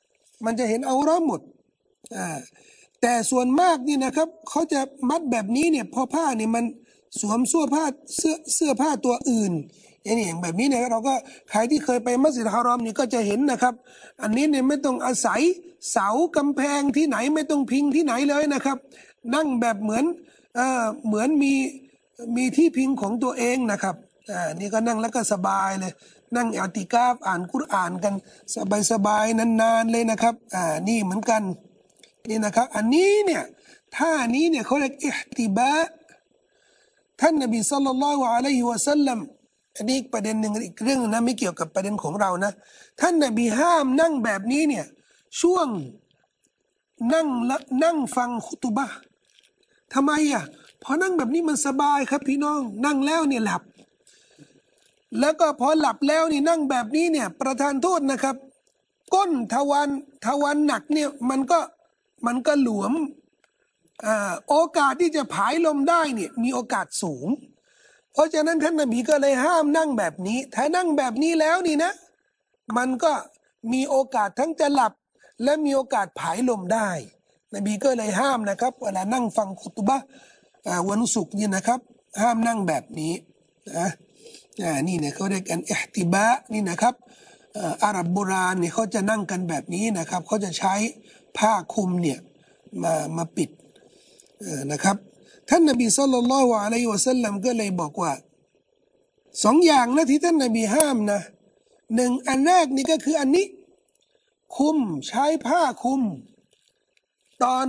แต่ส่วนมากนี่นะครับเขาจะมัดแบบนี้เนี่ยพอผ้านี่มันสวมเสื้อผ้าตัวอื่นอย่างแบบนี้เนี่ยเราก็ใครที่เคยไปมัสยิดฮารอมนี่ก็จะเห็นนะครับอันนี้เนี่ยไม่ต้องอาศัยเสากำแพงที่ไหนไม่ต้องพิงที่ไหนเลยนะครับนั่งแบบเหมือนมีที่พิงของตัวเองนะครับนี่ก็นั่งแล้วก็สบายเลยนั่งอิติกาฟอ่านกุรอานกันสบายนานๆเลยนะครับนี่เหมือนกันนี่นะครับอันนี้เนี่ยท่านี้เนี่ยเขาเรียกอิห์ติบะท่านนบีศ็อลลัลลอฮุอะลัยฮิวะซัลลัมอันนี้ประเด็นหนึ่งอีกเรื่องนะไม่เกี่ยวกับประเด็นของเรานะท่านนบีห้ามนั่งแบบนี้เนี่ยช่วงนั่งฟังคุตุบะห์ทำไมพอนั่งแบบนี้มันสบายครับพี่น้องนั่งแล้วเนี่ยหลับแล้วก็พอหลับแล้วนี่นั่งแบบนี้เนี่ยประทานโทษนะครับ ก้นทวารหนักเนี่ยมันก็หลวมโอกาสที่จะผายลมได้เนี่ยมีโอกาสสูงเพราะฉะนั้นท่านนบีก็เลยห้ามนั่งแบบนี้ถ้านั่งแบบนี้แล้วนี่นะมันก็มีโอกาสทั้งจะหลับและมีโอกาสผายลมได้นบีก็เลยห้ามนะครับเวลานั่งฟังคุตุบะห์วันศุกร์นี่นะครับห้ามนั่งแบบนี้นะนี่เนี่ยเขาเรียกกันอิห์ติบะนี่นะครับอาหรับโบราณเนี่ยเขาจะนั่งกันแบบนี้นะครับเขาจะใช้ผ้าคลุมเนี่ยมาปิดนะครับท่านนบีศ็อลลัลลอฮุอะลัยฮิวะซัลลัมก็เลยบอกว่าสองอย่างนะที่ท่านนบีห้ามนะหนึ่งอันแรกนี่ก็คืออันนี้คุมใช้ผ้าคุมตอน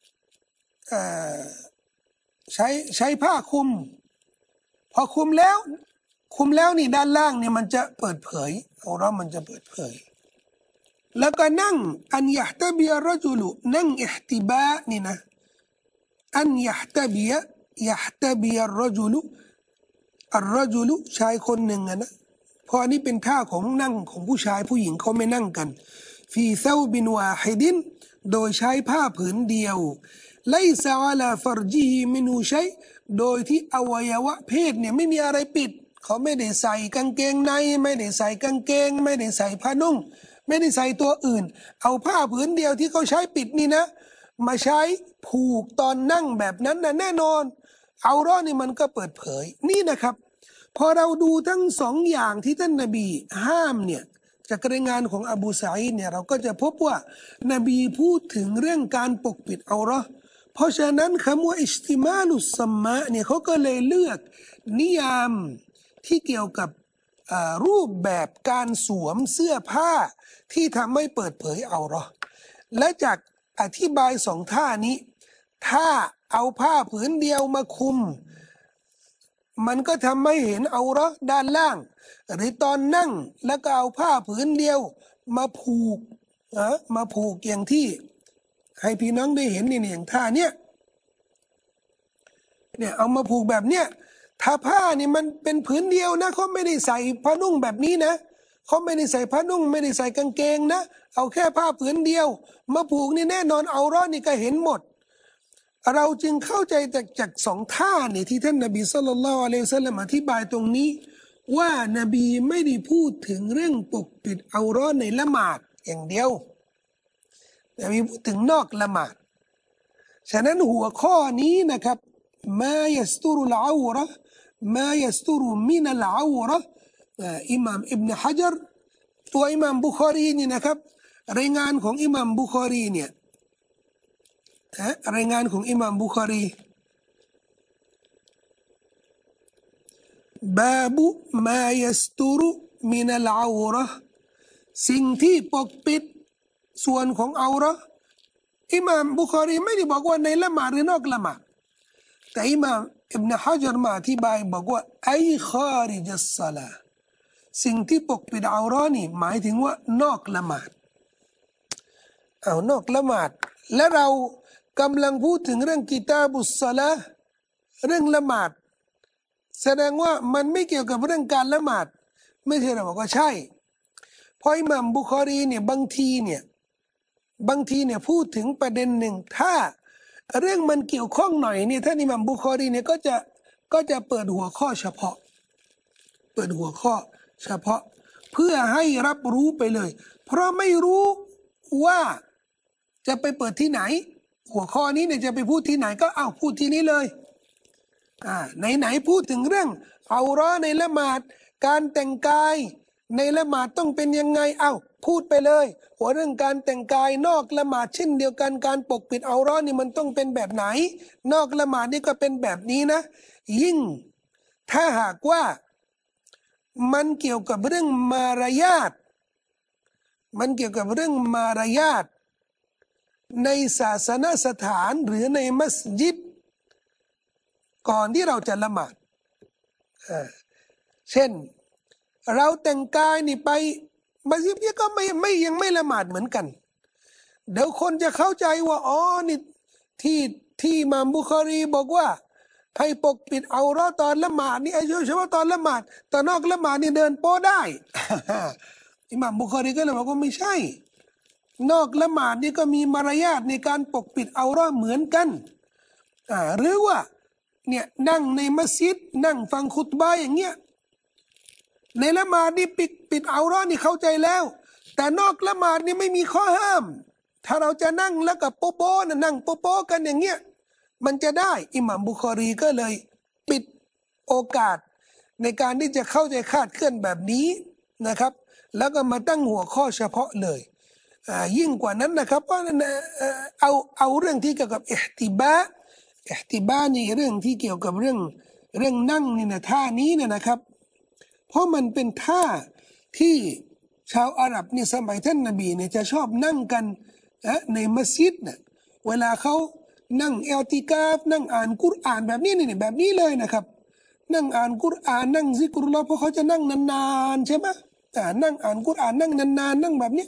ใช้ผ้าคุมพอคุมแล้วนี่ด้านล่างเนี่ยมันจะเปิดเผยเอาเรามันจะเปิดเผยแล้วก็นั่งอันยะห์ตะบีอัรรจุลนั่งอิห์ติบะนี่นะอันยะห์ตะบีอัรรจุลชายคนหนึ่งนะเพราะอันนี้เป็นท่าของนั่งของผู้ชายผู้หญิงเขาไม่นั่งกันฟีซอบินวาฮิดินโดยใช้ผ้าผืนเดียวไลซาอะลาฟารจีฮิมินูชัยโดยที่อวัยวะเพศเนี่ยไม่มีอะไรปิดเขาไม่ได้ใส่กางเกงในไม่ได้ใส่กางเกงไม่ได้ใส่ผ้านุ่งไม่ได้ใส่ตัวอื่นเอาผ้าผืนเดียวที่เขาใช้ปิดนี่นะมาใช้ผูกตอนนั่งแบบนั้นนะแน่นอนเอาเราะห์นี่มันก็เปิดเผยนี่นะครับพอเราดูทั้งสองอย่างที่ท่านนบีห้ามเนี่ยจากรายงานของอบูซาอิดเนี่ยเราก็จะพบว่านบีพูดถึงเรื่องการปกปิดเอาเราะห์เพราะฉะนั้นคำว่าอิสติมาลุสซัมมะเนี่ยเขาก็เลยเลือกนิยามที่เกี่ยวกับรูปแบบการสวมเสื้อผ้าที่ทำให้เปิดเผยเอาเราะห์และจากอธิบายสองท่านี้ถ้าเอาผ้าผืนเดียวมาคุมมันก็ทำให้เห็นเอาเราะห์ด้านล่างหรือตอนนั่งแล้วก็เอาผ้าผืนเดียวมาผูกมาผูกอย่างที่ให้พี่น้องได้เห็นนี่อย่างท่าเนี้ยเนี่ยเอามาผูกแบบเนี้ยถ้าผ้านี่มันเป็นผืนเดียวนะเขาไม่ได้ใส่ผ้านุ่งแบบนี้นะเขาไม่ได้ใส่ผ้านุ่งไม่ได้ใส่กางเกงนะเอาแค่ผ้าผืนเดียวมาผูกนี่แน่นอนเอาเราะห์นี่ก็เห็นหมดเราจึงเข้าใจจากสองท่านี่ที่ท่านนบีศ็อลลัลลอฮุอะลัยฮิวะซัลลัมอธิบายตรงนี้ว่านบีไม่ได้พูดถึงเรื่องปกปิดเอาเราะห์ในละหมาดอย่างเดียวนบีพูดถึงนอกละหมาดฉะนั้นหัวข้อนี้นะครับมายัสตุรุลเอาเราะห์มายัสตุรุมินัลเอาเราะห์อิหม่ามอิบนุฮะญัรตัวอิหม่ามบุคอรีนี่นะครับรายงานของอิหม่ามบุคอรีเนี่ยรายงานของอิหม่ามบุคอรีบาบุมายัสตุรุมินัลเอาเราะห์สิ่งที่ปกปิดส่วนของเอาเราะห์อิหม่ามบุคอรีไม่ได้บอกว่าในละหมาดหรือนอกละหมาดแต่อิหม่ามอิบนุฮะญัรมาอธิบายบอกว่าไอคาริจัสศอลาสิ่งที่ปกปิดเอาเราะห์นี่หมายถึงว่านอกละหมาดเอานอกละหมาดและเรากำลังพูดถึงเรื่องกิตาบุสศอลาเรื่องละหมาดแสดงว่ามันไม่เกี่ยวกับเรื่องการละหมาดไม่ใช่เราบอกว่าใช่เพราะอิหม่ามบุคอรีเนี่ยบางทีเนี่ยพูดถึงประเด็นหนึ่งถ้าเรื่องมันเกี่ยวข้องหน่อยเนี่ยท่านอิหม่ามบุคอรีเนี่ยก็จะเปิดหัวข้อเฉพาะเปิดหัวข้อเฉพาะเพื่อให้รับรู้ไปเลยเพราะไม่รู้ว่าจะไปเปิดที่ไหนหัวข้อนี้เนี่ยจะไปพูดที่ไหนก็พูดที่นี้เลยไหนพูดถึงเรื่องเอาเราะห์ในละหมาดการแต่งกายในละหมาดต้องเป็นยังไงพูดไปเลยหัวเรื่องการแต่งกายนอกละหมาดเช่นเดียวกันการปกปิดเอาเราะห์นี่มันต้องเป็นแบบไหนนอกละหมาดนี่ก็เป็นแบบนี้นะยิ่งถ้าหากว่ามันเกี่ยวกับเรื่องมารยาทมันเกี่ยวกับเรื่องมารยาทในศาสนสถานหรือในมัสยิดก่อนที่เราจะละหมาดเช่นเราแต่งกายนี่ไปมัสยิดนี่ก็ยังไม่ละหมาดเหมือนกันเดี๋ยวคนจะเข้าใจว่านี่ที่อิหม่ามบุคอรีบอกว่าให้ปกปิดเอาเราะห์ตอนละหมาดนี่เฉพาะตอนละหมาดตอนนอกละหมาดนี่เดินโป๊ได้ อิหม่ามบุคอรีก็เลยบอกว่าไม่ใช่นอกละหมาดนี่ก็มีมารยาทในการปกปิดเอาเราะห์เหมือนกันหรือว่าเนี่ยนั่งในมัสยิดนั่งฟังคุตบะห์อย่างเงี้ยในละหมาดนี่ปิดเอาเราะห์นี่เข้าใจแล้วแต่นอกละหมาดนี่ไม่มีข้อห้ามถ้าเราจะนั่งแล้วกับโป๊ะนั่งโป๊ะกันอย่างเงี้ยมันจะได้อิหม่ามบุคอรีก็เลยปิดโอกาสในการที่จะเข้าใจคาดเคลื่อนแบบนี้นะครับแล้วก็มาตั้งหัวข้อเฉพาะเลยยิ่งกว่านั้นนะครับว่าเอาเรื่องที่เกี่ยวกับอิห์ติบะนี่เรื่องที่เกี่ยวกับเรื่องนั่งนี่นะท่านี้นะครับเพราะมันเป็นท่าที่ชาวอาหรับนี่สมัยท่านนบีเนี่ยจะชอบนั่งกันในมัสยิดนะเวลาเขานั่งอิอ์ติกาฟนั่งอ่านกุรอานแบบนี้นี่แบบนี้เลยนะครับนั่งอ่านกุรอานนั่งซิกรุลลอฮ์เพราะเขาจะนั่งนานๆใช่ไหมนั่งอ่านกุรอานนั่งนานๆนั่งแบบนี้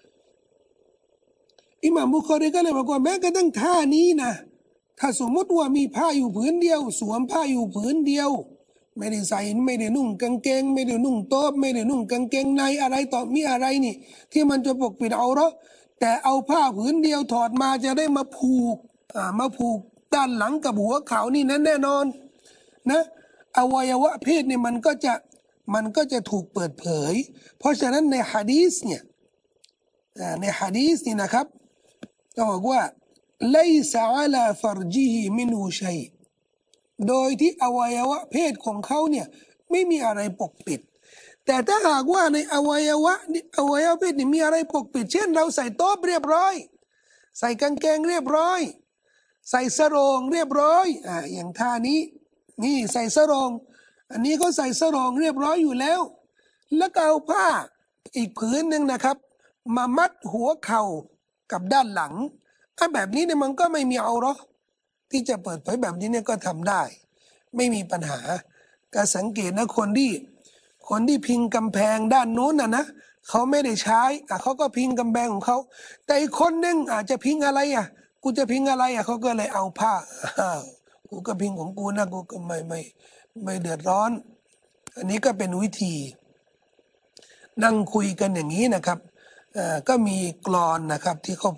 อิหม่ามบุคอรีก็เลยบอกว่าแม้กระทั่งท่านี้นะถ้าสมมติว่ามีผ้าอยู่ผืนเดียวสวมผ้าอยู่ผืนเดียวไม่ได้ใส่ไม่ได้นุ่งกางเกงไม่ได้นุ่งโต๊ะไม่ได้นุ่งกางเกงในอะไรต่อมีอะไรนี่ที่มันจะปกปิดเอาเราะห์แต่เอาผ้าผืนเดียวถอดมาจะได้มาผูกด้านหลังกับหัวเขานี่นั้นแน่นอนนะอวัยวะเพศเนี่ยมันก็จะถูกเปิดเผยเพราะฉะนั้นในหะดีษเนี่ยในหะดีษนี่นะครับต้องบอกว่าไลซะอะลาฟัรจิฮิมินฮูชัยโดยที่อวัยวะเพศของเขาเนี่ยไม่มีอะไรปกปิดแต่ถ้าหากว่าในอวัยวะเพศนี่มีอะไรปกปิดเช่นเราใส่โต๊ะเรียบร้อยใส่กางเกงเรียบร้อยใส่สรงเรียบร้อยอย่างท่านี้นี่ใส่สรงอันนี้ก็ใส่สรงเรียบร้อยอยู่แล้วแล้วก็เอาผ้าอีกผืนหนึ่งนะครับมามัดหัวเข่ากับด้านหลังแบบนี้เนี่ยมันก็ไม่มีเอาหรอที่จะเปิดเผยแบบนี้เนี่ยก็ทำได้ไม่มีปัญหาก็สังเกตนะคนที่พิงกำแพงด้านโน้นนะเขาไม่ได้ใช้เขาก็พิงกำแพงของเขาแต่อีกคนนึงอาจจะพิงอะไรกูจะพิงอะไรเขาก็เลยเอาผ้ากูก็พิงของกูนะกูก็ไม่เดือดร้อนอันนี้ก็เป็นวิธีนั่งคุยกันอย่างนี้นะครับก็มีกลอนนะครับที่เขา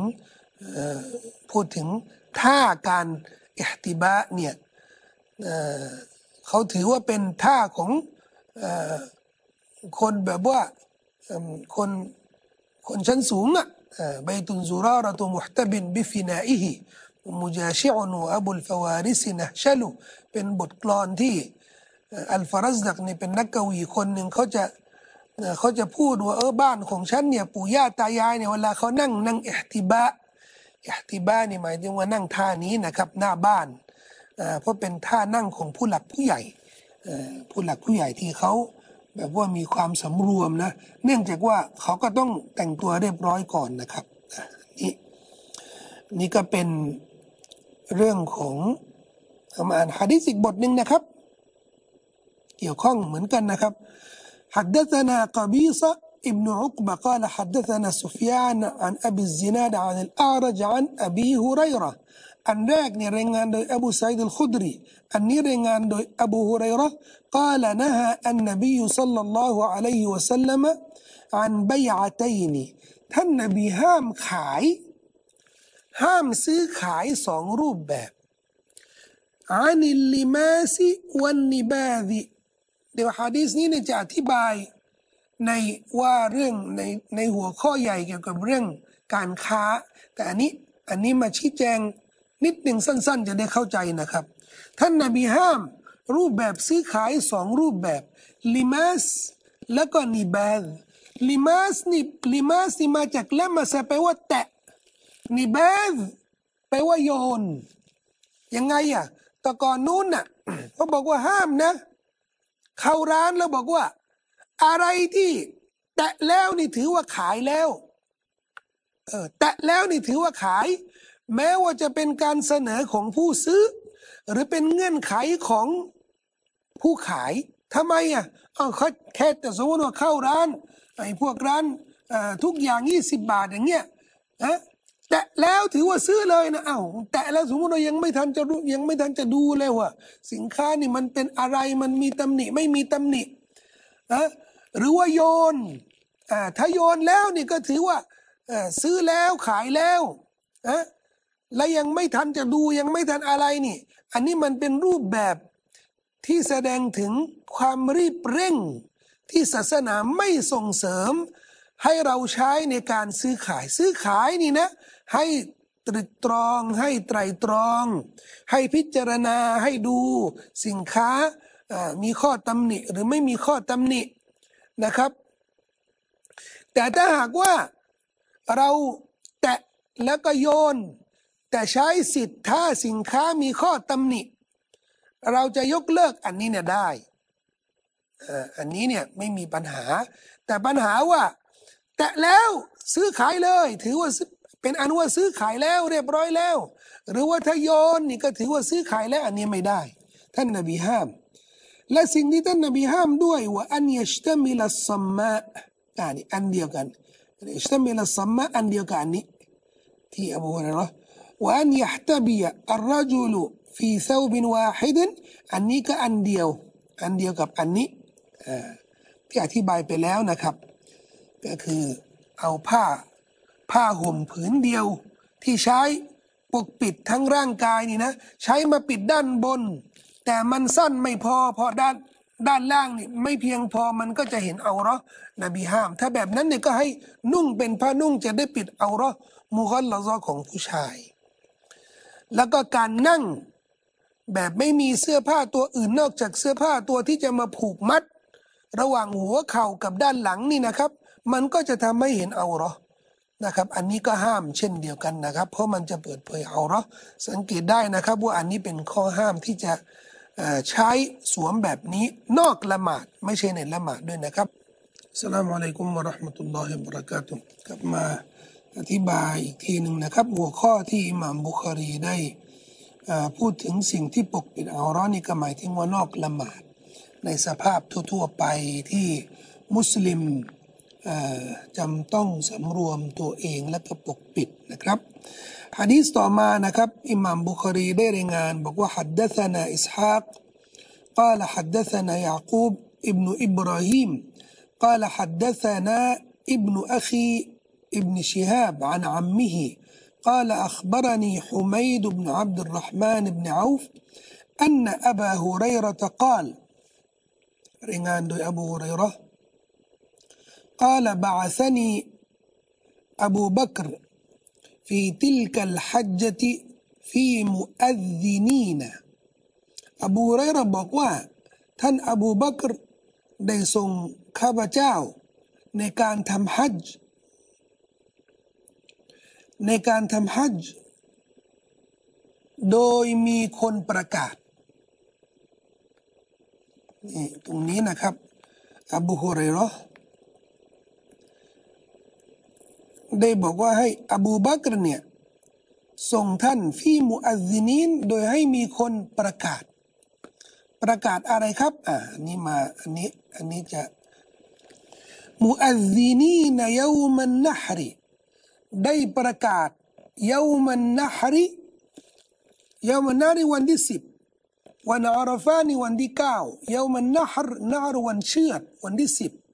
พูดถึงท่าการอิห์ติบะเนี่ยเขาถือว่าเป็นท่าของคนแบบว่าคนชั้นสูงบัยตุนซุราระตุมุฮตะบินบิฟินาอิฮิมุจาชิอุนวะอับุลฟาวาริสินะชะลุเป็นบทกลอนที่อัลฟารัซดักนี่เป็นนักกวีคนหนึ่งเขาจะพูดว่าบ้านของฉันเนี่ยปู่ย่าตายายเนี่ยเวลาเขานั่งอิห์ติบะนี่หมายถึงว่านั่งท่านี้นะครับหน้าบ้านเพราะเป็นท่านั่งของผู้หลักผู้ใหญ่ผู้หลักผู้ใหญ่ที่เขาแบบว่ามีความสำรวมนะเนื่องจากว่าเขาก็ต้องแต่งตัวเรียบร้อยก่อนนะครับนี่ก็เป็นเรื่องของอ่านหะดีษอีกบทหนึ่งนะครับเกี่ยวข้องเหมือนกันนะครับ حدثنا قبيصة ابن عقبة قال حدثنا سفيان عن أبي الزناد عن الأعرج عن أبي هريرة อันแรกเนี่ยรายงานโดยอบูซัยด์อัลคุดรีอันนี้รายงานโดยอบูฮุรัยเราะห์ قال نهى النبي صلى الله عليه وسلم عن بيعتين ท่านนบีห้ามซื้อขายสองรูปแบบอานิลลิมาซิวันนิบาซิเดี๋ยวหะดีษนี้เนี่ยจะอธิบายในว่าเรื่องในหัวข้อใหญ่เกี่ยวกับเรื่องการค้าแต่อันนี้มาชี้แจงนิดหนึ่งสั้นๆจะได้เข้าใจนะครับท่านนบีห้ามรูปแบบซื้อขายสองรูปแบบลิมาสแล้วก็นิบาซลิมาสนี่มาจากละมาซแปลว่าแตะนิบาซแปลว่าโยนยังไงแต่ก่อนนู้นเขาบอกว่าห้ามนะเข้าร้านแล้วบอกว่าอะไรที่แตะแล้วนี่ถือว่าขายแล้วแตะแล้วนี่ถือว่าขายแม้ว่าจะเป็นการเสนอของผู้ซื้อหรือเป็นเงื่อนไขของผู้ขายทำไมเขาแค่แต่สมมติว่าเข้าร้านไอ้พวกร้านทุกอย่าง20 บาทอย่างเงี้ยแตะแล้วถือว่าซื้อเลยนะแตะแล้วสมมติเรายังไม่ทันจะดูเลยว่าสินค้านี่มันเป็นอะไรมันมีตำหนิไม่มีตำหนิหรือว่าโยนถ้าโยนแล้วนี่ก็ถือว่าซื้อแล้วขายแล้วและยังไม่ทันจะดูยังไม่ทันอะไรนี่อันนี้มันเป็นรูปแบบที่แสดงถึงความรีบเร่งที่ศาสนาไม่ส่งเสริมให้เราใช้ในการซื้อขายนี่นะให้ตรึกตรองให้ไตรตรองให้พิจารณาให้ดูสินค้ามีข้อตำหนิหรือไม่มีข้อตำหนินะครับแต่ถ้าหากว่าเราแตะแล้วก็โยนแต่ใช้สิทธิ์ถ้าสินค้ามีข้อตำหนิเราจะยกเลิกอันนี้เนี่ยได้อันนี้เนี่ยไม่มีปัญหาแต่ปัญหาว่าแตะแล้วซื้อขายเลยถือว่าเป็นอันว่าซื้อขายแล้วเรียบร้อยแล้วหรือว่าถ้าโยนนี่ก็ถือว่าซื้อขายแล้วอันนี้ไม่ได้ท่านนบีห้ามและสิ่งที่ท่านนบีห้ามด้วยว่าอันยัชตมิลัสซัมมะนี่อันเดียวกันยัชตมิลัสซัมมะอันเดียวกันอันนี้ที่อบูฮุรอยเราะห์ว่าอันยัฮตบียะอัลรจุลฟีซาวบินวาฮิดอันนี้ก็อันเดียวกับอันนี้ที่อธิบายไปแล้วนะครับก็คือเอาผ้าผ้าห่มผืนเดียวที่ใช้ปกปิดทั้งร่างกายนี่นะใช้มาปิดด้านบนแต่มันสั้นไม่พอพอด้านล่างนี่ไม่เพียงพอมันก็จะเห็นเอาเราะห์นบีห้ามถ้าแบบนั้นเนี่ยก็ให้นุ่งเป็นผ้านุ่งจะได้ปิดเอาเราะห์มุฆัลลัซะของผู้ชายแล้วก็การนั่งแบบไม่มีเสื้อผ้าตัวอื่นนอกจากเสื้อผ้าตัวที่จะมาผูกมัดระหว่างหัวเข่ากับด้านหลังนี่นะครับมันก็จะทำให้เห็นเอาเราะห์นะครับอันนี้ก็ห้ามเช่นเดียวกันนะครับเพราะมันจะเปิดเผยเอาเราะห์สังเกตได้นะครับว่าอันนี้เป็นข้อห้ามที่จะใช้สวมแบบนี้นอกละหมาดไม่ใช่ในละหมาดด้วยนะครับอัสสลามุอะลัยกุมวะเราะห์มะตุลลอฮิวะบะเราะกาตุฮ์กลับมาอธิบายอีกทีหนึ่งนะครับหัวข้อที่อิหม่ามบุคอรีได้พูดถึงสิ่งที่ปกปิดเอาเราะห์นี่ก็หมายถึงว่านอกละหมาดในสภาพทั่วๆไปที่มุสลิมจำต้องสำรวมตัวเองและก็ปกปิดนะครับหะดีษต่อมานะครับอิหม่ามบุคอรีได้รายงานบอกว่าหัดดะษนาอิสฮาก قال حدثنا يعقوب ابن إبراهيم قال حدثنا ابن أخي ابن شهاب عن عمه قال أخبرني حميد بن عبد الرحمن بن عوف أن أبا هريرة قال رنان دو أبو هريرة قال بعثني أبو بكر في تلك الحجة في مؤذنين อบูฮุไรเราะห์บอกว่าท่านอบูบักรได้ส่งข้าพเจ้าในการทำฮัจญ์โดยมีคนประกาศนี่ตรงนี้นะครับอบูฮุไรเราะห์ได้บอกว่าให้อบูบักรเนี่ยส่งท่านฟีมุอัซซินีนโดยให้มีคนประกาศอะไรครับอันนี้จะมุอัซซินีนยอมอันนะฮริได้ประกาศยอมอันนะฮริวันที่10วันอาราฟานี่วันที่9ยอมอันนะฮรวันเชือดวันที่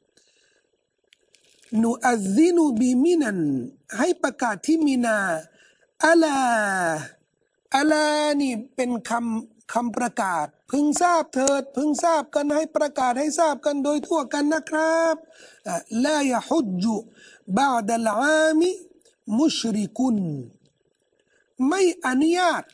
10นุอัซซินุบิมินันให้ประกาศที่มินาอะลานี่เป็นคำประกาศพึงทราบเถิดพึงทราบกันให้ประกาศให้ทราบกันโดยทั่วกันนะครับลายะฮุจจุบะอ์ดัลอามิมุชริกุนไม่อนุญาต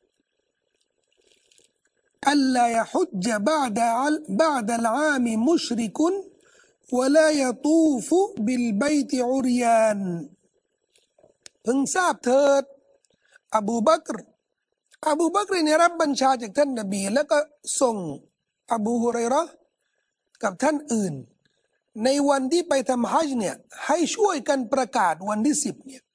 อัลลายะฮุจญะบะอ์ดัลอามิมุชริกุนวะลายะตูฟุบิลบัยติอุรยานพึงทราบเถิดอบูบักรเนี่ยรับบัญชาจากท่านนบีแล้วก็ส่งอบูฮุไรเราะห์กับท่านอื่นในวันที่ไปทำฮัจญ์เนี่ยให้ช่วยกันประกาศวันที่10เนี่ย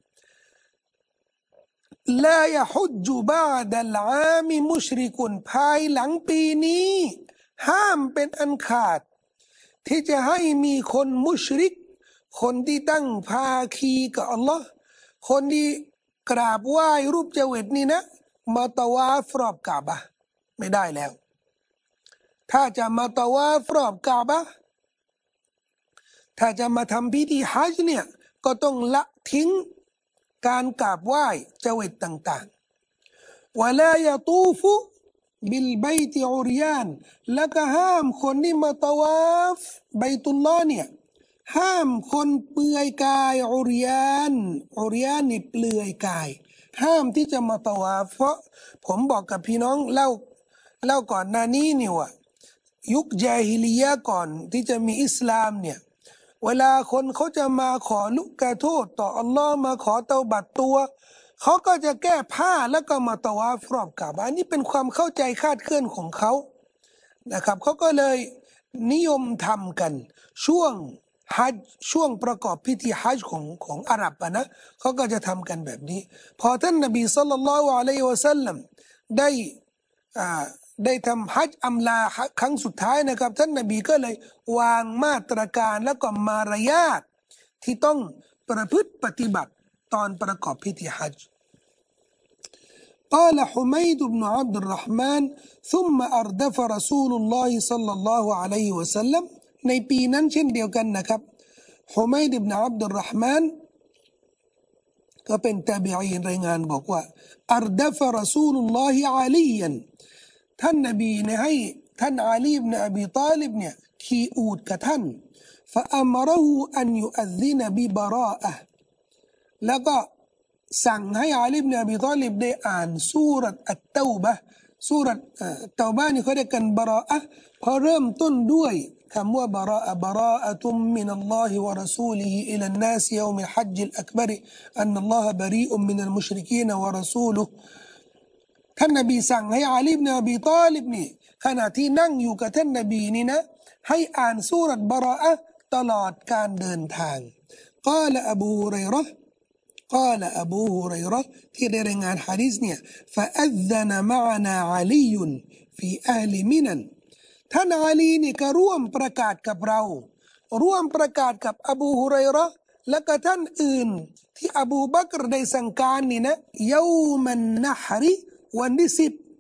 ลายะฮุจจุบะอ์ดัลอามิมุชริกุนภายหลังปีนี้ห้ามเป็นอันขาดที่จะให้มีคนมุชริกคนที่ตั้งภาคีกับอัลลอฮ์คนที่กราบไหว้รูปเจวิตนี่นะมาตะวาฟรอบกะบะห์ไม่ได้แล้วถ้าจะมาตะวาฟรอบกะบะห์ถ้าจะมาทำพิธีฮัจญ์เนี่ยก็ต้องละทิ้งการกราบไหว้เจวิตต่างๆวะลายะตูฟุบิลบัยติอุรยานแล้วก็ห้ามคนที่มาตะวาฟบัยตุลลอฮ์เนี่ยห้ามคนเปลือยกายอุรยานนี่เปลือยกายห้ามที่จะมาตะวาฟเพราะผมบอกกับพี่น้องเล่าก่อนหน้านี้นี่ว่ายุคญาฮิลิยะห์ก่อนที่จะมีอิสลามเนี่ยเวลาคนเขาจะมาขอลุกโทษต่ออัลลอฮ์มาขอเตาบัตตัวเขาก็จะแก้ผ้าแล้วก็มาตะวาฟรอบกะบะห์อันนี้เป็นความเข้าใจคลาดเคลื่อนของเขานะครับเขาก็เลยนิยมทำกันช่วงฮัจญ์ช่วงประกอบพิธีฮัจญ์ของอาหรับนะเขาก็จะทำกันแบบนี้พอท่านนบีศ็อลลัลลอฮุอะลัยฮิวะซัลลัมได้ทำฮัจญ์อำลาครั้งสุดท้ายนะครับท่านนบีก็เลยวางมาตรการแล้วก็มารยาทที่ต้องประพฤติปฏิบัติตอนประกอบพิธีฮัจญ์ قال حميد بن عبد الرحمن ثم أردف رسول الله صلى الله عليه وسلم ในปีนั้นเช่นเดียวกันนะครับฮุมัยด อิบนุ อับดุลเราะห์มานก็เป็นตาบีอีนรายงานบอกว่าอัรดัฟะรอซูลุลลอฮิอาลียันท่านนบีเนี่ยให้ท่านอาลีบินอบีตาลิบเนี่ยขี่อูฐกับท่านฟะอัมรหูอันยุอัซซินบิบาราอะห์แล้วก็สั่งให้อาลีบินอบีตาลิบได้อ่านซูเราะห์อัตเตาบะห์ซูเราะห์เตาบะห์นี่เขาเรียกกันบาราอะห์พอเริ่มต้นด้วยคำว่าบาราอะตุมมินัลลอฮิวะรอซูลิฮิอิลันนาสยอมิลฮัจญิลอักบัรอันนัลลอฮะบะรีอุมมินัลมุชริกีนวะรอซูลุท่านนบีสั่งให้อาลีบินอบีตาลิบนี่ขณะที่นั่งอยู่กับท่านนบีนี่นะให้อ่านซูเราะห์บาราอะห์ตลอดการเดินทางกล่าวอบูฮุรัยเราะห์ قال أبو هريرة ที่ได้รายงานหะดีษเนี่ย فأذن معنا علي في أهل منن ท่านอาลีนี่ก็ร่วมประกาศกับเราร่วมประกาศกับอบูฮุรัยเราะห์และก็ท่านอื่นที่อบูบักรได้สั่งการนี่นะยามันนะฮริวันที่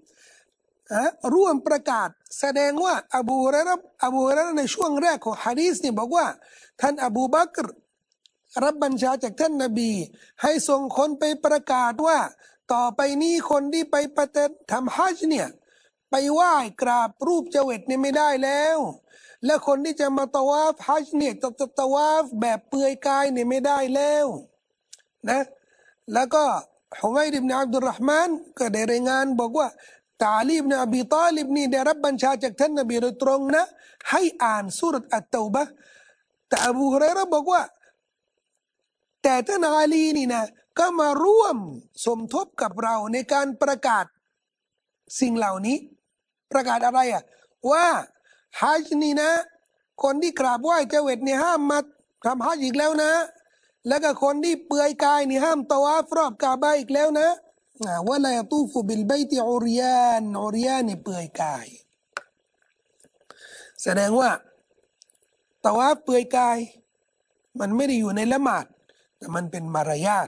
10ร่วมประกาศแสดงว่าอบูฮุรัยเราะห์ในช่วงแรกของหะดีษนี่บอกว่าท่านอบูบักรรับบัญชาจากท่านนบีให้ส่งคนไปประกาศว่าต่อไปนี้คนที่ไปทำฮัจญ์เนี่ยไปไหว้กราบรูปเจวิตเนี่ยไม่ได้แล้วและคนที่จะมาตะวาฟฮัจญ์เนี่ยจะตะวาฟแบบเปลือยกายเนี่ยไม่ได้แล้วนะแล้วก็ฮุมัยร อิบนุอับดุลเราะห์มานก็ได้รายงานบอกว่าตาลีบนอบีตาลิบนี่ได้รับบัญชาจากท่านนบีโดยตรงนะให้อ่านซูเราะห์อัตเตาบะห์แต่อบูฮุรัยเราะห์บอกว่าแต่ท่านอาลีนี่นะก็มาร่วมสมทบกับเราในการประกาศสิ่งเหล่านี้ประกาศอะไรว่าฮัจญ์นี่นะคนที่กราบไหว้เจวิตเนี่ยห้ามมาทำฮัจญ์อีกแล้วนะแล้วก็คนที่เปลือยกายนี่ห้ามตะวาฟรอบกาบะห์อีกแล้วนะว่าลายตูฟุบิลบัยติอุริยานนี่เปลือยกายแสดงว่าตะวาฟเปลือยกายมันไม่ได้อยู่ในละหมาดแต่มันเป็นมารยาท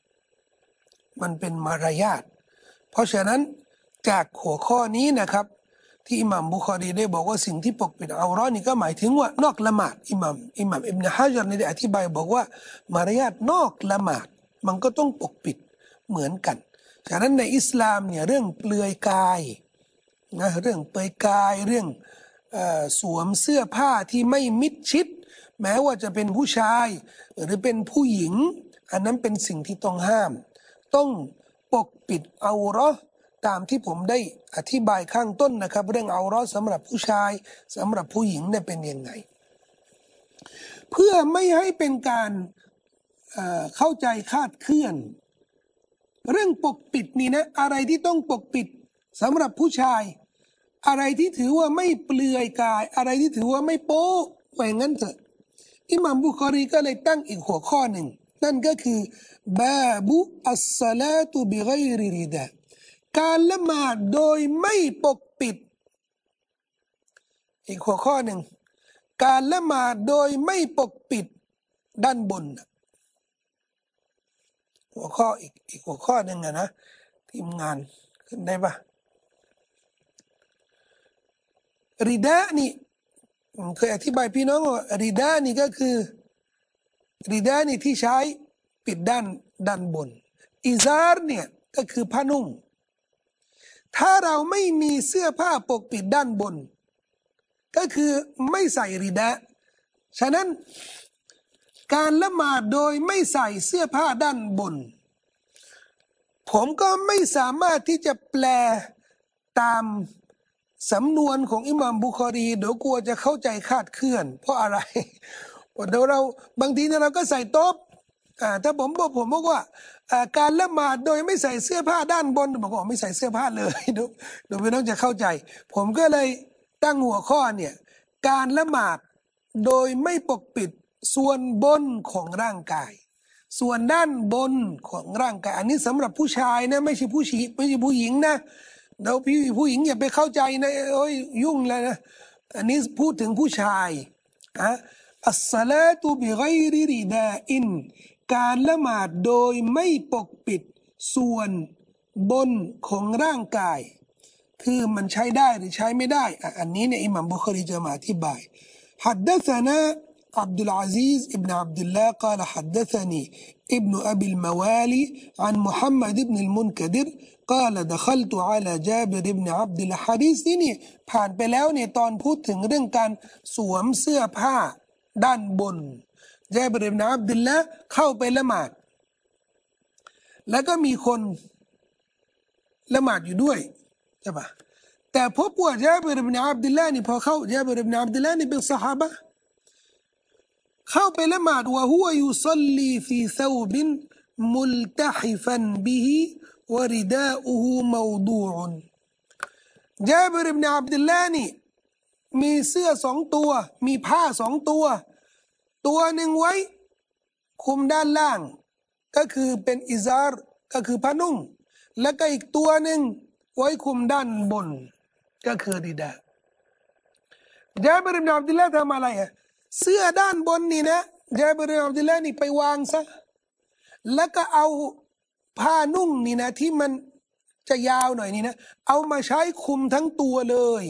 เพราะฉะนั้นจากหัวข้อนี้นะครับที่อิหม่ามบุคอรีได้บอกว่าสิ่งที่ปกปิดเอาเราะห์นี่ก็หมายถึงว่านอกละหมาดอิหม่ามอิบนุฮะญัรได้อธิบายบอกว่ามารยาทนอกละหมาดมันก็ต้องปกปิดเหมือนกันฉะนั้นในอิสลามเนี่ยเรื่องเปลือยกายนะเรื่องเปลือยกายเรื่องสวมเสื้อผ้าที่ไม่มิดชิดแม้ว่าจะเป็นผู้ชายหรือเป็นผู้หญิงอันนั้นเป็นสิ่งที่ต้องห้ามต้องปกปิดเอาเราะห์ตามที่ผมได้อธิบายข้างต้นนะครับเรื่องเอาเราะห์สำหรับผู้ชายสำหรับผู้หญิงเนี่ยเป็นยังไงเพื่อไม่ให้เป็นการเข้าใจคลาดเคลื่อนเรื่องปกปิดนี่นะอะไรที่ต้องปกปิดสำหรับผู้ชายอะไรที่ถือว่าไม่เปลือยกายอะไรที่ถือว่าไม่โป๊ะว่าอย่างนั้นเถอะอิหม่ามบุคอรีก็เลยตั้งอีกหัวข้อหนึ่งนั่นก็คือบาบุอัสศลาตุบิฆอยริริดาการละหมาดโดยไม่ปกปิดอีกหัวข้อหนึ่งการละหมาดโดยไม่ปกปิดด้านบนหัวข้ออีกหัวข้อหนึ่งนะทีมงานขึ้นได้ปะริดานี่เคยอธิบายพี่น้องว่าริดานี่ก็คือริดานี่ที่ใช้ปิดด้านบนอิซาร์เนี่ยก็คือผ้านุ่งถ้าเราไม่มีเสื้อผ้าปกปิดด้านบนก็คือไม่ใส่ริดาฉะนั้นการละหมาดโดยไม่ใส่เสื้อผ้าด้านบนผมก็ไม่สามารถที่จะแปลตามสำนวนของอิหม่ามบุคอรีเดี๋ยวกลัวจะเข้าใจคลาดเคลื่อนเพราะอะไรเดี๋ยวเราบางทีเนี่ยเราก็ใส่โต๊ะถ้าผมบอกว่าการละหมาดโดยไม่ใส่เสื้อผ้าด้านบนบอกว่าไม่ใส่เสื้อผ้าเลยเดี๋ยวพี่น้องจะเข้าใจผมก็เลยตั้งหัวข้อเนี่ยการละหมาดโดยไม่ปกปิดส่วนบนของร่างกายส่วนด้านบนของร่างกายอันนี้สำหรับผู้ชายนะไม่ใช่ผู้หญิงนะเดี๋ยวผู้หญิงอย่าไปเข้าใจนะโอ้ยยุ่งเลยนะอันนี้พูดถึงผู้ชายอัสศลาตุบิฆอยริริดาอินการละหมาดโดยไม่ปกปิดส่วนบนของร่างกายคือมันใช้ได้หรือใช้ไม่ได้อันนี้เนี่ยอิหม่ามบุคอรีจะมาอธิบายحدثنا عبد العزيز ابن عبد الله قال حدثني ابن أبي الموالي عن محمد بن المنكدر قال دخلت على جابر بن عبد الله حديثนี้ผ่านไปแล้วเนี่ยตอนพูดถึงเรื่องการสวมเสื้อผ้าด้านบนญาบิรอิบนุอับดุลละห์เข้าไปละหมาดแล้วก็มีคนละหมาดอยู่ด้วยใช่ปะแต่พบว่าญาบิรอิบนุอับดุลละห์นี่พอเข้าญาบิรอิบนุอับดุลละห์นี่เป็นซอฮาบะห์เข้าไปละหมาดว่าฮุวยุซัลลีฟีซอบินมุลตะฮิฟันบิฮิวะริดาอุฮุมาวดูอุนญาบิรอิบนุอับดุลละห์นี่มีเสื้อสองตัวมีผ้าสองตัวตัวหนึ่งไว้คุมด้านล่างก็คือเป็นอิซาร์ก็คือผ้านุ่งแล้วก็อีกตัวหนึ่งไว้คุมด้านบนก็คือริดาญาบิรอิบนุอับดุลละห์ทำอะไรอ่ะเสื้อด้านบนนี่นะญาบิรอิบนุอับดุลละห์นี่ไปวางซะแล้วก็เอาผ้านุ่งนี่นะที่มันจะยาวหน่อยนี่นะเอามาใช้คุมทั้งตัวเลย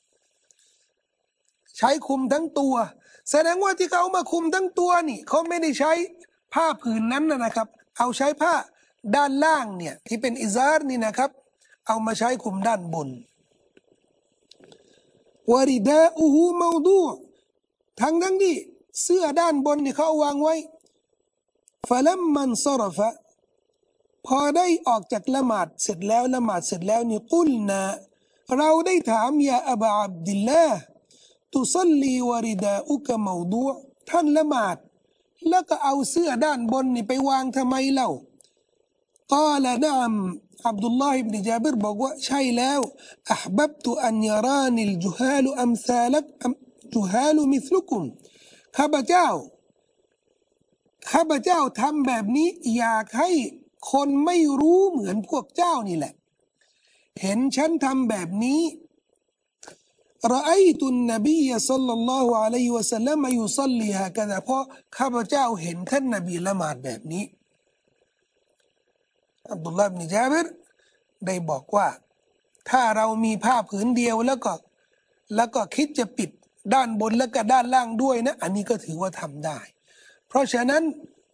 ใช้คุมทั้งตัวแสดงว่าที่เขาเอามาคุมทั้งตัวนี่เขาไม่ได้ใช้ผ้าผืนนั้นนะครับเอาใช้ผ้าด้านล่างเนี่ยที่เป็นอิซาร์นี่นะครับเอามาใช้คุมด้านบนวะริดาอุฮูมาวดูทั้งที่เสื้อด้านบนนี่เขาวางไว้ฟะลัมมันซอรฟะพอได้ออกจากละหมาดเสร็จแล้วละหมาดเสร็จแล้วนี่กุลนาเราได้ถามยาอบูอับดิลลาห์ตุซัลลีวะริดาอุกะมาวดูท่านละหมาดแล้วก็เอาเสื้อด้านบนนี่ไปวางทำไมเล่ากาละนะอัมอับดุลลอฮ์อิบนุญาบิรบอกว่าใช่แล้วอะห์บับตุอันยารานิลจุฮาลอัมซาลักจุฮาลมิสลุกุมข้าพเจ้าทำแบบนี้อยากให้คนไม่รู้เหมือนพวกเจ้านี่แหละเห็นฉันทำแบบนี้รออัยตุนนบีศ็อลลัลลอฮุอะลัยฮิวะซัลลัมยุศ็อลลีฮะกะซาเพราะข้าพเจ้าเห็นท่านนบีละหมาดแบบนี้อับดุลลาห์อิบนุญาบิรได้บอกว่าถ้าเรามีผ้าผืนเดียวแล้วก็คิดจะปิดด้านบนแล้วก็ด้านล่างด้วยนะอันนี้ก็ถือว่าทำได้เพราะฉะนั้น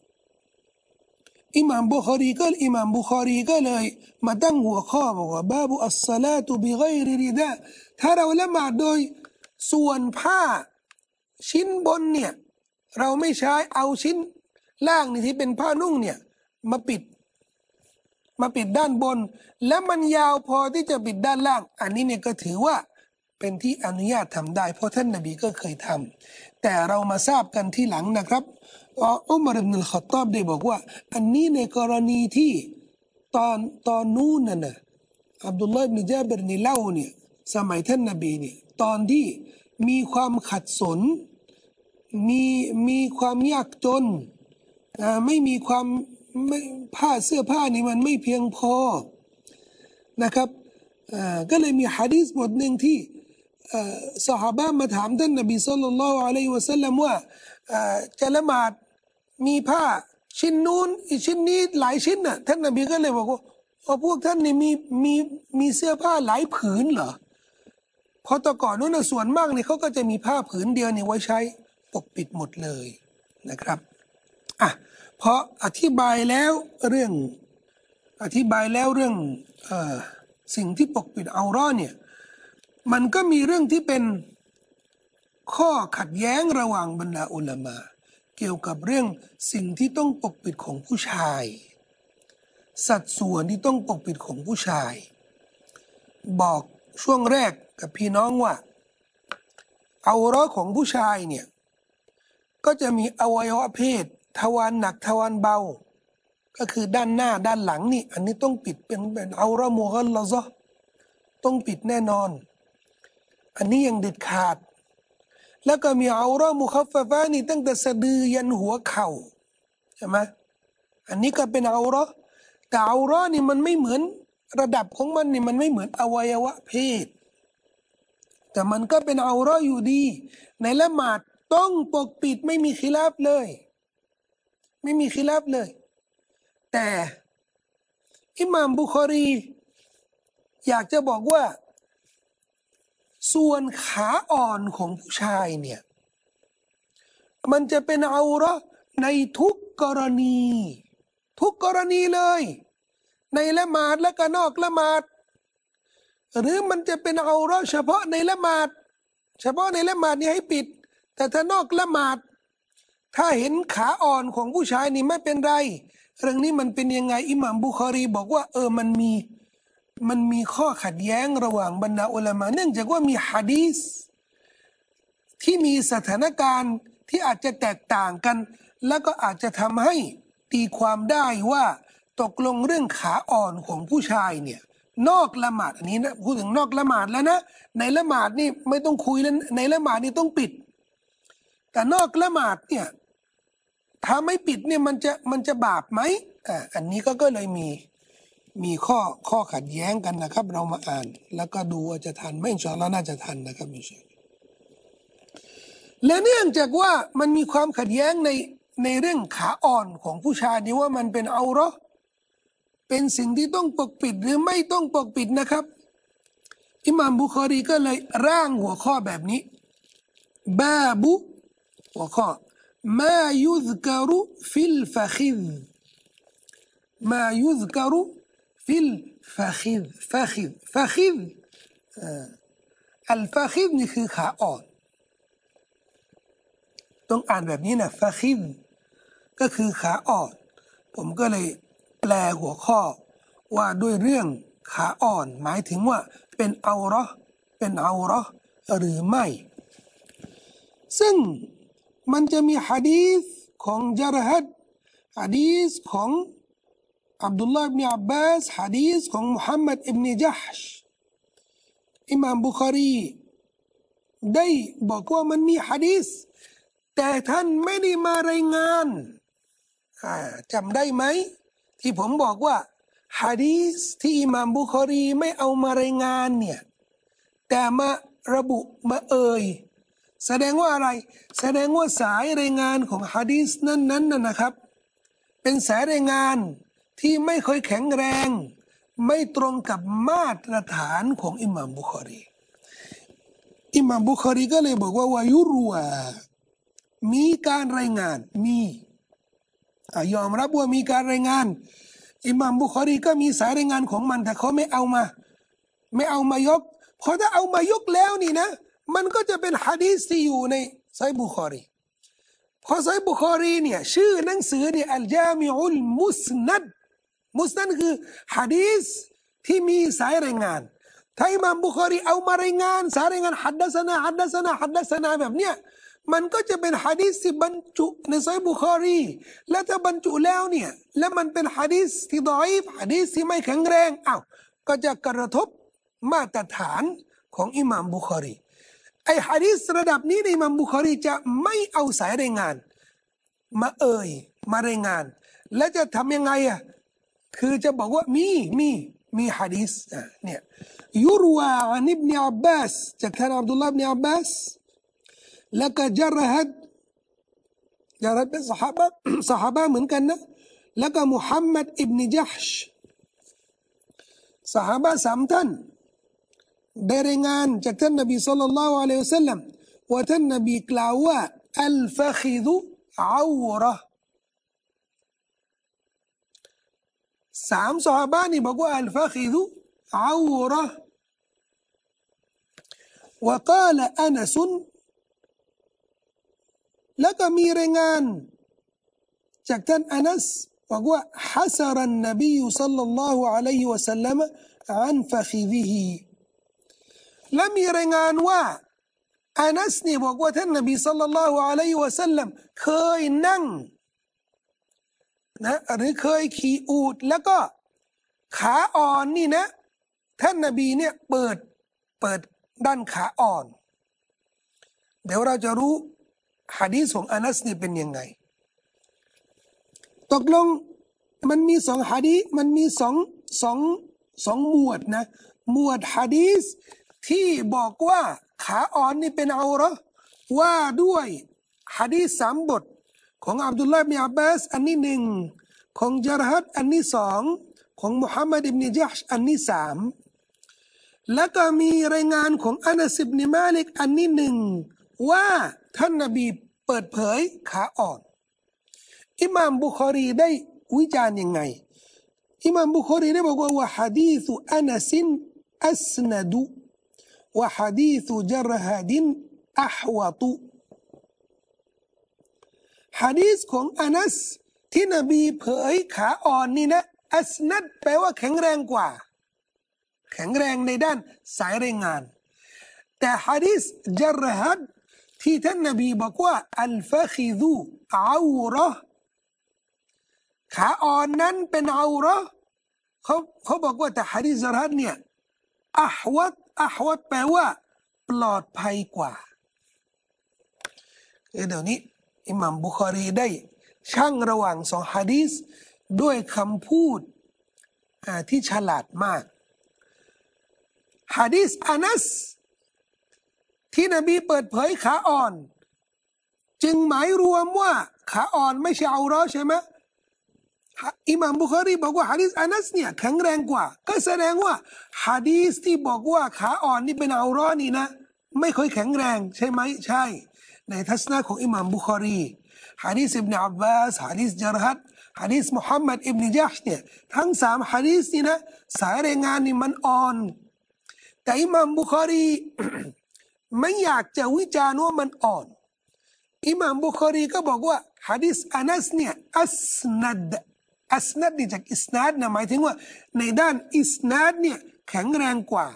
อิหม่ามบุคอรีก็เลยมาตั้งหัวข้อบอกว่าบาบุอัสศอลาตุบิฆอยริริดาถ้าเราละหมาดโดยส่วนผ้าชิ้นบนเนี่ยเราไม่ใช้เอาชิ้นล่างนี่ที่เป็นผ้านุ่งเนี่ยมาปิดด้านบนแล้วมันยาวพอที่จะปิดด้านล่างอันนี้เนี่ยก็ถือว่าเป็นที่อนุญาตทำได้เพราะท่านนบีก็เคยทำแต่เรามาทราบกันที่หลังนะครับอุมารอิบนุลค็อฏฏอบได้บอกว่าอันนี้ในกรณีที่ตอนนู้นน่ะอับดุลลอฮ์อิบนุญาบิรนี่เล่าเนี่ยสมัยท่านนบีเนี่ยตอนที่มีความขัดสนมีความยากจนไม่มีความเสื้อผ้านี่มันไม่เพียงพอนะครับก็เลยมีหะดีษบทหนึ่งที่ซอฮาบะห์มาถามท่านนบีศ็อลลัลลอฮุอะลัยฮิวะซัลลัมว่าจะละหมาดมีผ้าชิ้นนู้นอีกชิ้นนี้หลายชิ้นน่ะท่านนบีก็เลยบอกว่าพวกท่านนี่มีเสื้อผ้าหลายผืนเหรอเพราะแต่ก่อนนู้นส่วนมากนี่เขาก็จะมีผ้าผืนเดียวนี่ไว้ใช้ปกปิดหมดเลยนะครับเพราะอธิบายแล้วเรื่องสิ่งที่ปกปิดเอาเราะห์เนี่ยมันก็มีเรื่องที่เป็นข้อขัดแย้งระหว่างบรรดาอุลามะเกี่ยวกับเรื่องสิ่งที่ต้องปกปิดของผู้ชายสัดส่วนที่ต้องปกปิดของผู้ชายบอกช่วงแรกกับพี่น้องว่าเอาเราะห์ของผู้ชายเนี่ยก็จะมีอวัยวะเพศทวารหนักทวารเบาก็คือด้านหน้าด้านหลังนี่อันนี้ต้องปิดเป็นเอาเราะห์มุฆัลลัซะห์ต้องปิดแน่นอนอันนี้ยังเด็ดขาดแล้วก็มีเอาเราะห์มุคัฟฟะฟะนี่ตั้งแต่สะดือยันหัวเข่าใช่ไหมอันนี้ก็เป็นเอาเราะห์แต่เอาเราะห์นี่มันไม่เหมือนระดับของมันนี่มันไม่เหมือนอวัยวะเพศแต่มันก็เป็นเอาเราะห์อยู่ดีในละหมาดต้องปกปิดไม่มีคิลาฟเลยแต่อิหม่ามบุคอรีอยากจะบอกว่าส่วนขาอ่อนของผู้ชายเนี่ยมันจะเป็นเอาเราะห์ในทุกกรณีทุกกรณีเลยในละหมาดและก็นอกละหมาดหรือมันจะเป็นเอาเราะห์เฉพาะในละหมาดเฉพาะในละหมาดนี่ให้ปิดแต่ถ้านอกละหมาดถ้าเห็นขาอ่อนของผู้ชายนี่ไม่เป็นไรเรื่องนี้มันเป็นยังไงอิหม่ามบุคอรีบอกว่ามันมีข้อขัดแย้งระหว่างบรรดาอุลามะเนื่องจากว่ามีหะดีษที่มีสถานการณ์ที่อาจจะแตกต่างกันแล้วก็อาจจะทำให้ตีความได้ว่าตกลงเรื่องขาอ่อนของผู้ชายเนี่ยนอกละหมาดอันนี้นะพูดถึงนอกละหมาดแล้วนะในละหมาดนี่ไม่ต้องคุยแล้วในละหมาดนี่ต้องปิดแต่นอกละหมาดเนี่ยถ้าไม่ปิดเนี่ยมันจะบาปไหมอันนี้ก็เลยมีข้อขัดแย้งกันนะครับเรามาอ่านแล้วก็ดูว่าจะทันไหมอินชาอัลลอฮ์น่าจะทันนะครับอินชาอัลลอฮ์และเนื่องจากว่ามันมีความขัดแย้งในเรื่องขาอ่อนของผู้ชายนี่ว่ามันเป็นเอาเราะห์เป็นสิ่งที่ต้องปกปิดหรือไม่ต้องปกปิดนะครับอิหม่ามบุคอรีก็เลยร่างหัวข้อแบบนี้บาบุหัวข้อมายุซกรุฟิลฟะคิซมายุซกรุฟิลฟะคิซฟะคิซอัลฟะคิซนี่คือขาอ่อนต้องอ่านแบบนี้นะฟะคิซก็คือขาอ่อนผมก็เลยแปลหัวข้อว่าด้วยเรื่องขาอ่อนหมายถึงว่าเป็นเอาเราะห์หรือไม่ซึ่งมันจะมีหะดีษของจารฮัดหะดีษของอับดุลลาห์อิบนุอับบาสหะดีษของมุฮัมมัดอิบนุญะฮชอิหม่ามบุคอรีได้บอกว่ามันมีหะดีษแต่ท่านไม่ได้มารายงานจำได้ไหมที่ผมบอกว่าหะดีษที่อิหม่ามบุคอรีไม่เอามารายงานเนี่ยแต่มาระบุมาแสดงว่าอะไรแสดงว่าสายรายงานของหะดีษนั้นนะครับเป็นสายรายงานที่ไม่ค่อยแข็งแรงไม่ตรงกับมาตรฐานของอิหม่ามบุคอรีอิหม่ามบุคอรีก็เลยบอกว่าวายุรวามีการรายงานยอมรับว่ามีการรายงานอิหม่ามบุคอรีก็มีสายรายงานของมันแต่เขาไม่เอามายกเพราะถ้าเอามายกแล้วนี่นะมันก็จะเป็นหะดีษที่อยู่ในซอฮีฮ์บุคอรีพอซอฮีฮ์บุคอรีเนี่ยชื่อหนังสือเนี่ยอัลจามิอุลมุสนัดคือหะดีษที่มีสายรายงานถ้าอิหม่ามบุคอรีเอามารายงานสายรายงานฮัดดะซะนะแบบเนี้ยมันก็จะเป็นหะดีษที่บรรจุในซอฮีฮ์บุคอรีและถ้าบรรจุแล้วเนี่ยแล้วมันเป็นหะดีษที่ฎออีฟหะดีษที่ไม่แข็งแรงก็จะกระทบมาตรฐานของอิหม่ามบุคอรีไอ้หะดีษระดับนี้ในอิหม่ามบุคอรีจะไม่เอาสายรายงานมารายงานและจะทำยังไงคือจะบอกว่ามีหะดีษเนี่ยยุรวาอันอิบนุอับบาสจากท่านอับดุลลาห์อิบนุอับบาสแล้วก็จารฮัดเป็นซอฮาบะเหมือนกันนะแล้วก็มุฮัมมัดอิบนุญะฮชซอฮาบะ3 ท่านได้รายงานจากท่านนบีศ็อลลัลลอฮุอะลัยฮิวะซัลลัมว่าท่านนบีกล่าวว่าอัลฟะคิซุเอาเราะห์3 ซอฮาบะนี่บอกว่าอัลฟะคิซุเอาเราะห์وقال أنسแล้วก็มีรายงานจากท่านอานัสบอกว่าฮัสรันนบีศ็อลลัลลอฮุอะลัยฮิวะซัลลัมอันฟะคิซิฮิและมีรายงานว่าอานัสนี่บอกว่าท่านนบีศ็อลลัลลอฮุอะลัยฮิวะซัลลัมเคยนั่งนะหรือเคยขี่อูฐแล้วก็ขาอ่อนนี่นะท่านนบีเนี่ยเปิดด้านขาอ่อนเดี๋ยวเราจะรู้หะดีษของอานัสนี่เป็นยังไงตกลงมันมี2หะดีษมันมีสองหมวดนะหมวดหะดีษที่บอกว่าขาอ่อนนี่เป็นเอาเราะห์ว่าด้วยหะดีษ3 บทของอับดุลลาห์อิบนุอับบาสอันนี้1ของจารฮัดอันนี้2ของมุฮัมมัดอิบนุญะฮชอันนี้3แล้วก็มีรายงานของอานัสอิบนุมาลิกอันนี้1ว่าท่านนบีเปิดเผยขาอ่อนอิหม่ามบุคอรีได้วิจารณ์ยังไงอิหม่ามบุคอรีได้บอกว่าวะฮะดีษอานัสอัสนัดวะฮะดีษจรฮดินอะฮวตุฮะดีษของอานัสที่นบีเผยขาอ่อนนี่นะอัสนัดแปลว่าแข็งแรงกว่าแข็งแรงในด้านสายรายงานแต่ฮะดีษจรฮัดที่ท่านนบีบอกว่าอัลฟะคิดูอาวเราะห์ขาอ่อนนั้นเป็นอาวเราะห์เขาบอกว่าแต่ฮะดีษจรฮัดเนี่ยอะฮวัดแปลว่าปลอดภัยกว่าเดี๋ยวนี้อิหม่ามบุคอรีได้ชั่งระหว่างสองฮะดีษด้วยคำพูดที่ฉลาดมากฮะดีษอานัสที่นบีเปิดเผยขาอ่อนจึงหมายรวมว่าขาอ่อนไม่ใช่เอาเราะห์ใช่ไหมอิหม่ามบุคอรีบอกว่าฮะดีษอานัสเนี่ยแข็งแรงกว่าก็แสดงว่าฮะดีษที่บอกว่าขาอ่อนนี่เป็นเอาเราะห์นี่นะไม่ค่อยแข็งแรงใช่ไหมใช่ในทัศนะของอิหม่ามบุคอรีฮะดีษอิบนุอับบาสฮะดีษจรฮัดฮะดีษมุฮัมมัดอิบนุญะชเนี่ยทั้งสามฮะดีษนี่นะสายรายงานนี่มันอ่อนแต่อิหม่ามบุคอรี ไม่อยากจะวิจารณ์ว่ามันอ่อนอิหม่ามบุคอรีก็บอกว่าฮะดีษอานัสเนี่ยอัสนัดนี่จากอิสนาดนะหมายถึงว่าในด้านอิสนาดเนี่ยแข็งแรงกว่า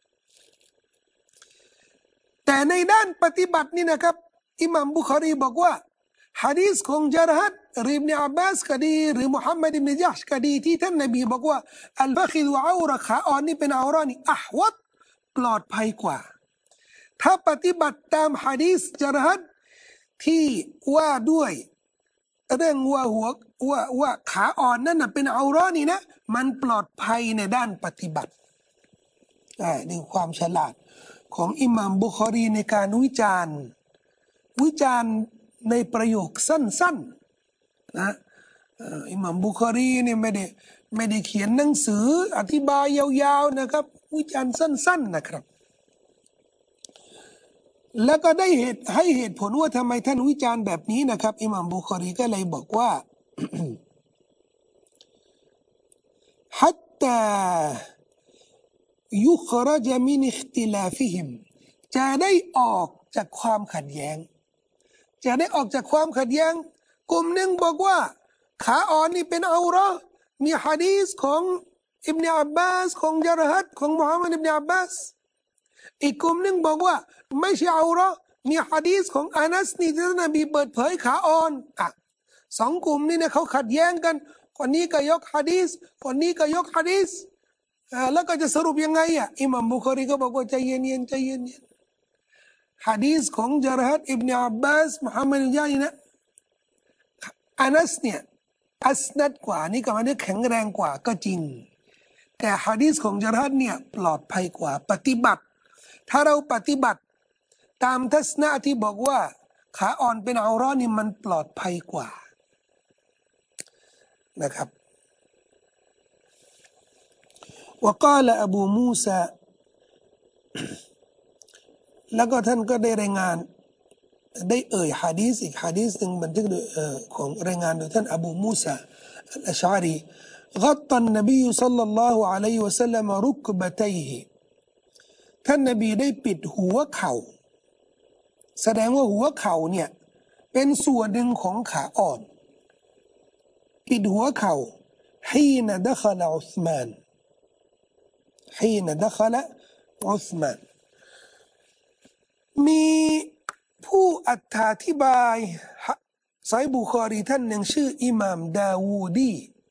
แต่ในด้านปฏิบัตินี่นะครับอิหม่ามบุคอรีบอกว่าฮะดีษของจารฮัดหรืออิบนุอับบาสก็ดีหรือมุฮัมมัดอิบนุญะชก็ดีที่ท่านนบีบอกว่าอัลฟะคิดวะเอาระขาอ่อนนี่เป็นเอาเราะห์นี่อะฮวัดปลอดภัยกว่าถ้าปฏิบัติตามฮะดีษจารฮัดที่ว่าด้วยเรื่องว่าขาอ่อนนั่นน่ะเป็นเอาเราะห์นี่นะมันปลอดภัยในด้านปฏิบัตินี่ความฉลาดของอิหม่ามบุคอรีในการวิจารณ์ในประโยคสั้นๆนะอิหม่ามบุคอรีเนี่ยไม่ได้เขียนหนังสืออธิบายยาวๆนะครับวิจารณ์สั้นๆนะครับแล้วก็ได้ให้เหตุผลว่าทำไมท่านวิจารณ์แบบนี้นะครับอิหม่ามบุคอรีก็เลยบอกว่า حتى يخرج من اختلافهم จะได้ออกจากความขัดแย้งจะได้ออกจากความขัดแย้งกลุ่มหนึ่งบอกว่าขาอ่อนนี่เป็นเอาเราะห์มีหะดีษของอิบนุอับบาสของจารฮัดของมุฮัมมัดอิบนุอับบาสอีกกลุ่มหนึ่งบอกว่าไม่ใช่เอาเราะห์มีหะดีษของอานัสนี่ที่นบีเปิดเผยขาอ่อนสองกลุ่มนี้เนี่ยเขาขัดแย้งกันคนนี้ก็ยกหะดีษคนนี้ก็ยกหะดีษแล้วก็จะสรุปยังไงอิหม่ามบุคอรีก็บอกว่าใจเย็นๆใจเย็นๆหะดีษของจารฮัดอิบนุอับบาสมุฮัมมัดอิบนุญะชนะอานัสเนี่ยอัสนัดกว่านี่ก็มันแข็งแรงกว่าก็จริงแต่หะดีษของจารฮัดเนี่ยปลอดภัยกว่าปฏิบัติถ้าเราปฏิบัติตามทัศนะที่บอกว่าขาอ่อนเป็นเอาเราะห์นี่มันปลอดภัยกว่านะครับوقال أبو موسى แล้วก็ท่านก็ได้รายงานได้หะดีษอีกหะดีษหนึ่งบันทึกโดยของรายงานโดยท่านอบูมูซาอัลอัชอารี غطى النبي صلى الله عليه وسلم ركبتيه ท่านนบีได้ปิดหัวเข่าแสดงว่าหัวเข่าเนี่ยเป็นส่วนหนึ่งของขาอ่อนปิดหัวเข่าحين دخل عثمان حين دخل عثمان มีผู้อธิบายซอฮีฮ์บุคอรีท่านหนึ่งชื่ออิหม่ามดาวูดี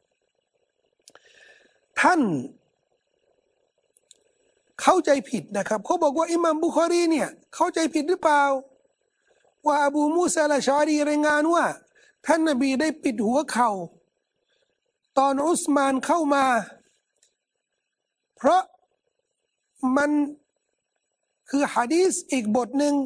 ท่านเข้าใจผิดนะครับเขาบอกว่าอิหม่ามบุคอรีเนี่ยเข้าใจผิดหรือเปล่าว่าอบูมูซาอัล ชอรีรายงานว่าท่านนบีได้ปิดหัวเข่าตอนอุสมานเข้ามาเพราะมันคือหะดีษอีกบทหนึ่ง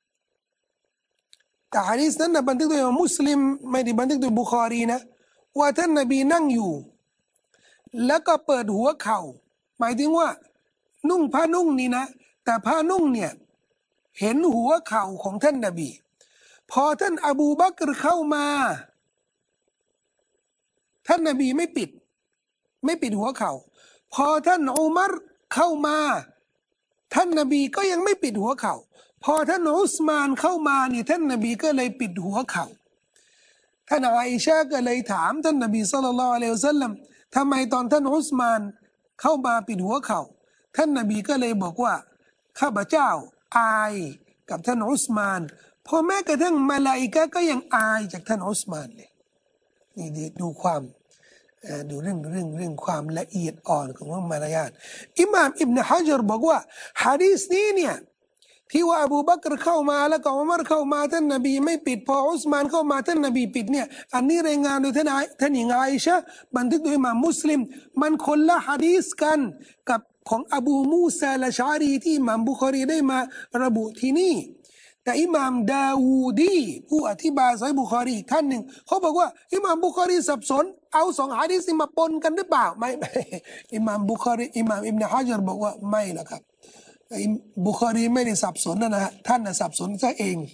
แต่หะดีษนั้นบันทึกโดยมุสลิมไม่ได้บันทึกโดยบุคอรีนะว่าท่านนบีนั่งอยู่แล้วก็เปิดหัวเข่าหมายถึงว่านุ่งผ้านุ่งนี่นะแต่ผ้านุ่งเนี่ยเห็นหัวเข่าของท่านนบีพอท่านอบูบักรเข้ามาท่านนบีไม่ปิดหัวเข่าพอท่านอุมัรเข้ามาท่านนบีก็ยังไม่ปิดหัวเข่าพอท่านอุสมานเข้ามานี่ท่านนบีก็เลยปิดหัวเข่าท่านอาอิชะก็เลยถามท่านนบีศ็อลลัลลอฮุอะลัยฮิวะซัลลัมทำไมตอนท่านอุสมานเข้ามาปิดหัวเข่าท่านนบีก็เลยบอกว่าข้าพเจ้าอายกับท่านอุสมานพอแม้กระทั่งมลาอิกะฮ์ก็ยังอายจากท่านอุสมานเลยนี่ดูความดูเรื่องความละเอียดอ่อนของมารยาทอิหม่ามอิบนุฮะญัรบอกว่าหะดีษนี้เนี่ยที่ว่าอบูบักรเข้ามาแล้วก็อุมัรเข้ามาท่านนบีไม่ปิดพออุสมานเข้ามาท่านนบีปิดเนี่ยอันนี้รายงานโดยท่านหญิงอาอิชะห์บันทึกโดยอิหม่ามมุสลิมมันคนละหะดีษกันกับของอบูมูซาอัลชะอารีที่อิหม่ามบุคอรีได้มาระบุที่นี่แต่อิหม่ามดาวูดีผู้อธิบายซอฮีฮ์บุคอรีท่านหนึ่งเขาบอกว่าอิหม่ามบุคอรีสับสนเอาสองหะดีษนี้มาปนกันหรือเปล่าไม่อิหม่ามบุคอรีอิหม่ามอิบนุฮะญัรบอกว่าไม่นะครับบุคอรีไม่ได้สับสนนะฮะท่านสับสนซะเอง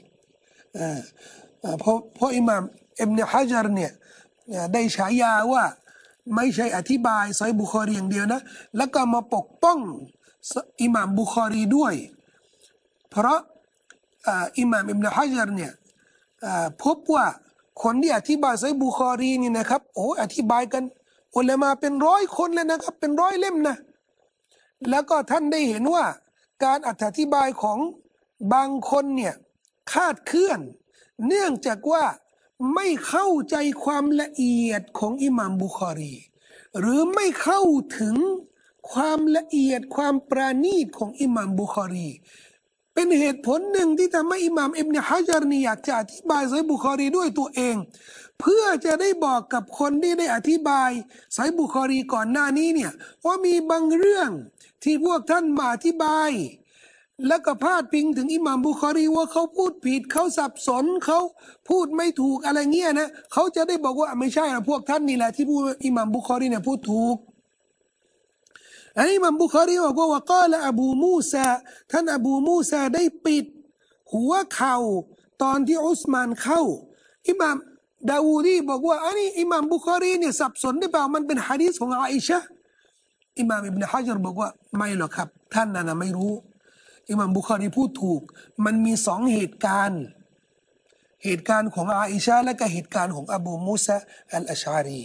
เพราะอิหม่ามอิบนุฮะญัรเนี่ยได้ฉายาว่าไม่ใช่อธิบายซอฮีฮ์บุคอรีอย่างเดียวนะแล้วก็มาปกป้องอิหม่ามบุคอรีด้วยเพราะอิหม่ามอิบนุฮะญัรเนี่ยพบว่าคนที่อธิบายซอฮีฮ์บุคอรีนี่นะครับโอ้อธิบายกันอุลามะเป็นร้อยคนเลยนะครับเป็นร้อยเล่มนะแล้วก็ท่านได้เห็นว่าการอธิบายของบางคนเนี่ยคาดเคลื่อนเนื่องจากว่าไม่เข้าใจความละเอียดของอิหม่ามบุคอรีหรือไม่เข้าถึงความละเอียดความปราณีตของอิหม่ามบุคอรีเป็นเหตุผลหนึ่งที่ทำให้อิหม่ามอิบนุฮะญัรนี่อยากจะอธิบายซอฮีฮ์บุคอรีด้วยตัวเองเพื่อจะได้บอกกับคนที่ได้อธิบายซอฮีฮ์บุคอรีก่อนหน้านี้เนี่ยว่ามีบางเรื่องที่พวกท่านมาอธิบายแล้วก็พาดพิงถึงอิหม่ามบุคอรีว่าเขาพูดผิดเขาสับสนเขาพูดไม่ถูกอะไรเงี้ยนะเขาจะได้บอกว่าไม่ใช่นะพวกท่านนี่แหละที่พูดอิหม่ามบุคอรีเนี่ยพูดถูกอันนี้อิหม่ามบุคอรีบอกว่าก็ละอบูมูซาท่านอบูมูซาได้ปิดหัวเข่าตอนที่อุสมานเข้าอิหม่ามดาวูดีบอกว่าอันนี้อิหม่ามบุคอรีเนี่ยสับสนหรือเปล่ามันเป็นหะดีษของอาอิชะห์อิหม่ามอิบนุฮะญัรบอกว่าไม่หรอกครับท่านน่ะไม่รู้อิหม่ามบุคอรีพูดถูกมันมีสองเหตุการณ์ของอาอิชะห์และก็เหตุการณ์ของอบูมูซาอัลอัชอารี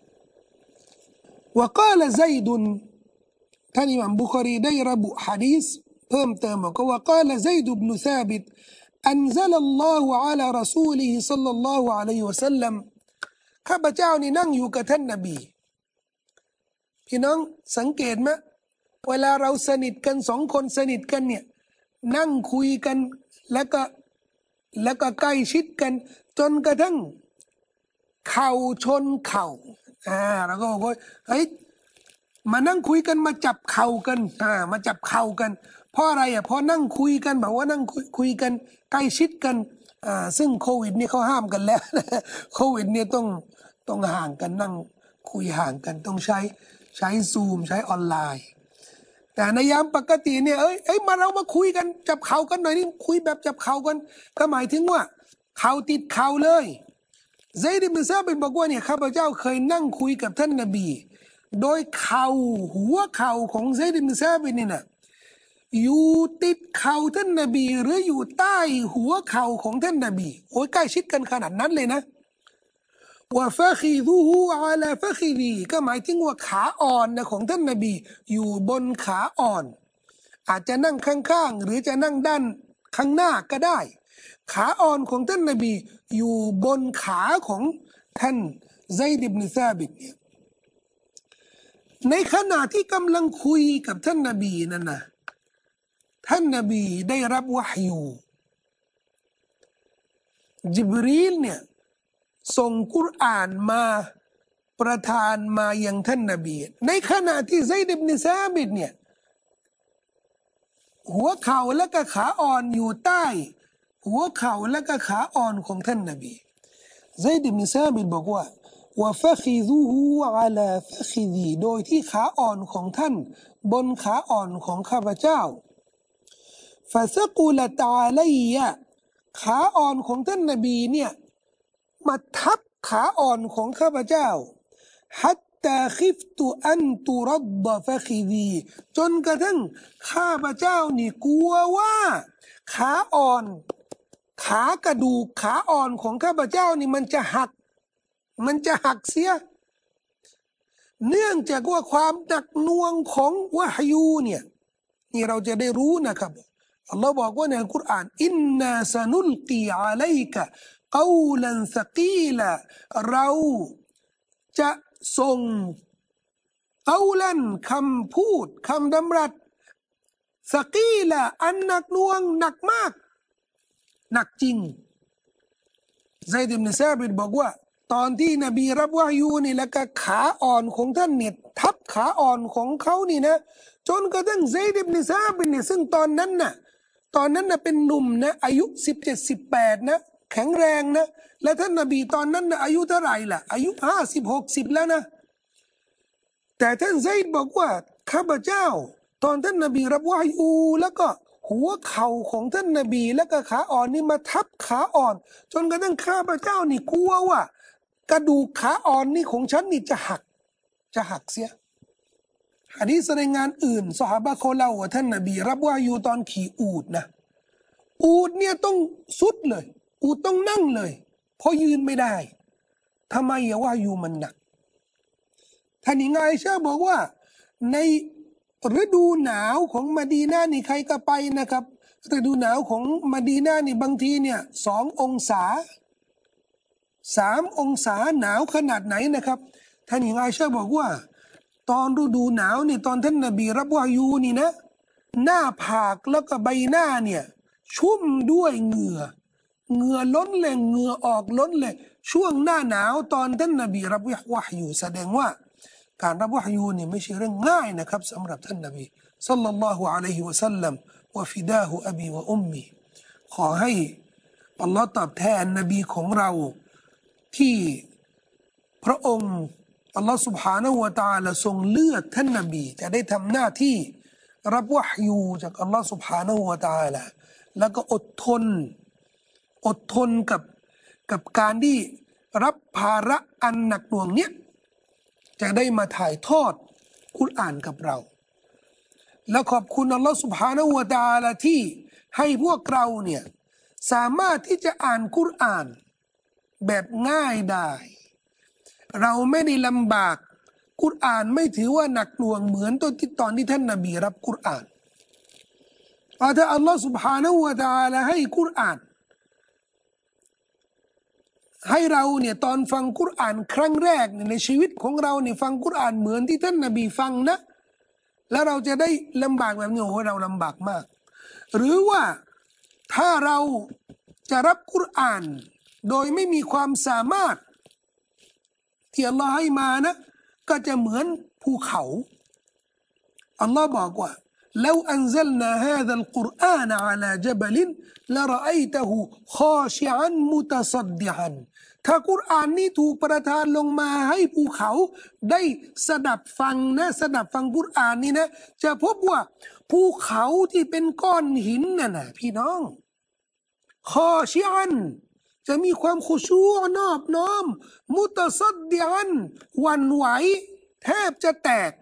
วะกาลซัยดุนท่านอิหม่ามบุคอรีได้ระบุหะดีษเพิ่มเติมบอกว่า قال زيد بن ثابت أنزل الله على رسوله صلى الله عليه وسلم ข้าพเจ้านี่นั่งอยู่กับท่านนบีพี่น้องสังเกตไหมเวลาเราสนิทกันสองคนสนิทกันเนี่ยนั่งคุยกันแล้วก็ใกล้ชิดกันจนกระทั่งเข่าชนเข่าเราก็บอกว่าเฮ้ยมานั่งคุยกันมาจับเข่ากันมาจับเข่ากันเพราะอะไรเพราะนั่งคุยกันแบบว่านั่งคุยกันใกล้ชิดกันซึ่งโควิดนี่เขาห้ามกันแล้วโควิดเนี่ยต้องห่างกันนั่งคุยห่างกันต้องใช้ซูมใช้ออนไลน์แต่ในยามปกติเนี่ยมาเรามาคุยกันจับเข่ากันหน่อยนี่คุยแบบจับเข่ากันก็หมายถึงว่าเข่าติดเข่าเลยซัยด อิบนุ ซาบิตบอกว่าเนี่ยข้าพเจ้าเคยนั่งคุยกับท่านนบีโดยหัวเข่าของซัยด อิบนุ ซาบิตนี่นะอยู่ติดเข่าท่านนบีหรืออยู่ใต้หัวเข่าของท่านนบีโอ้ยใกล้ชิดกันขนาดนั้นเลยนะว่าฟะคิซุฮูอะลาฟะคิดีก็หมายถึงว่าขาอ่อนนะของท่านนบีอยู่บนขาอ่อนอาจจะนั่งข้างๆหรือจะนั่งด้านข้างหน้าก็ได้ขาอ่อนของท่านนบีอยู่บนขาของท่านซัยด อิบนุ ซาบิตเนี่ยในขณะที่กำลังคุยกับท่านนบีนั่นนะท่านนบีได้รับวะฮยูญิบรีลเนี่ยส่งกุรอานมาประทานมายังท่านนบีในขณะที่ซัยด อิบนุ ซาบิตเนี่ยหัวเข่าและก็ขาอ่อนอยู่ใต้หัวเข่าและก็ขาอ่อนของท่านนบีซัยด อิบนุ ซาบิตบอกว่าว่าฟะคิซุฮูอะลาฟะคิดีโดยที่ขาอ่อนของท่านบนขาอ่อนของข้าพเจ้าฟะซะกุลตะลัยะขาอ่อนของท่านนบีเนี่ยมาทับขาอ่อนของข้าพเจ้าฮัตตาคิฟตุอันตุรัดฟะคิดีจนกระทั่งข้าพเจ้านี่กลัวว่าขาอ่อนขากระดูกขาอ่อนของข้าพเจ้านี่มันจะหักเสียเนื่องจากว่าความหนักหน่วงของวะฮยูเนี่ยนี่เราจะได้รู้นะครับอัลลอฮ์บอกว่าในอัลกุรอานอินนาซานุลกีอะลัยกะกอลันซะกีลาเราจะส่งกอลันคำพูดคำดำรัสซะกีลาอันหนักหน่วงหนักมากหนักจริงไซด์ อิบนุ ซาบิตบอกว่าตอนที่นบีรับวะฮยูนี่แล้วก็ขาอ่อนของท่านเนี่ยทับขาอ่อนของเขานี่นะจนกระทั่งไซด์ อิบนุ ซาบิตเนี่ยซึ่งตอนนั้นน่ะเป็นหนุ่มนะอายุ17-18นะแข็งแรงนะและท่านนบีตอนนั้นนะอายุเท่าไหร่ล่ะอายุ50-60แล้วนะแต่ท่านไซด์บอกว่าข้าพเจ้าตอนท่านนบีรับวะฮยูแล้วก็หัวเข่าของท่านนบีแล้วก็ขาอ่อนนี่มาทับขาอ่อนจนกระทั่งข้าพเจ้านี่กลัวว่ากระดูกขาอ่อนนี่ของฉันนี่จะหักเสียหะดีษในงานอื่นซอฮาบะห์เขาเล่าว่าท่านนบีรับวะฮยูตอนขี่อูฐนะอูฐเนี่ยต้องสุดเลยอูฐต้องนั่งเลยเพราะยืนไม่ได้ทำไมวะฮยูมันหนักท่านหญิงอาอิชะห์บอกว่าในฤดูหนาวของมะดีนะห์นี่ใครก็ไปนะครับฤดูหนาวของมะดีนะห์นี่บางทีเนี่ย2 องศา3 องศาหนาวขนาดไหนนะครับท่านหญิงอาอิชะห์บอกว่าตอนฤดูหนาวนี่ตอนท่านนบีรับวะฮยูนี่นะหน้าผากแล้วก็ใบหน้าเนี่ยชุ่มด้วยเหงื่อล้นเลยเหงื่อออกล้นเลยช่วงหน้าหนาวตอนท่านนบีรับวะฮยูแสดงว่าการรับวะฮยูนี่ไม่ใช่เรื่องง่ายนะครับสำหรับท่านนบีศ็อลลัลลอฮุอะลัยฮิวะซัลลัมวะฟิดาฮุอบีวะอุมมีขอให้อัลลอฮ์ตอบแทนนบีของเราที่พระองค์อัลลอฮ์ سبحانه และ تعالى ทรงเลือกท่านนบีจะได้ทำหน้าที่รับวะฮยูจากอัลลอฮ์ سبحانه และ تعالى แล้วก็อดทนกับการที่รับภาระอันหนักหน่วงเนี้ยจะได้มาถ่ายทอดกุรอานกับเราและขอบคุณอัลลอฮ์ سبحانه และ تعالى ที่ให้พวกเราเนี่ยสามารถที่จะอ่านกุรอานแบบง่ายได้เราไม่ได้ลำบากกุรอานไม่ถือว่าหนักหน่วงเหมือนตอนที่ท่านนบีรับกุรอานถ้าอัลลอฮ์ سبحانه และ تعالى ให้กุรอานให้เราเนี่ยตอนฟังกุรอานครั้งแรกในชีวิตของเราเนี่ยฟังกุรอานเหมือนที่ท่านนบีฟังนะแล้วเราจะได้ลำบากแบบนี้โอ้โหเราลำบากมากหรือว่าถ้าเราจะรับกุรอานโดยไม่มีความสามารถที่อัลลอฮ์ให้มานะก็จะเหมือนภูเขาอัลลอฮ์บอกว่าلو أنزلنا هذا القرآن على جبل لرأيته خاشعا متصدعا ถ้ากุรอานนี้ถูกประทานลงมาให้ภูเขาได้สดับฟังกุรอานนี้นะจะพบว่าภูเขาที่เป็นก้อนหินน่ะนะพี่น้องคอชิอันจะมีความขุชูนอบน้อมมุตซัดดิอันหวั่นไหวแทบจะแตก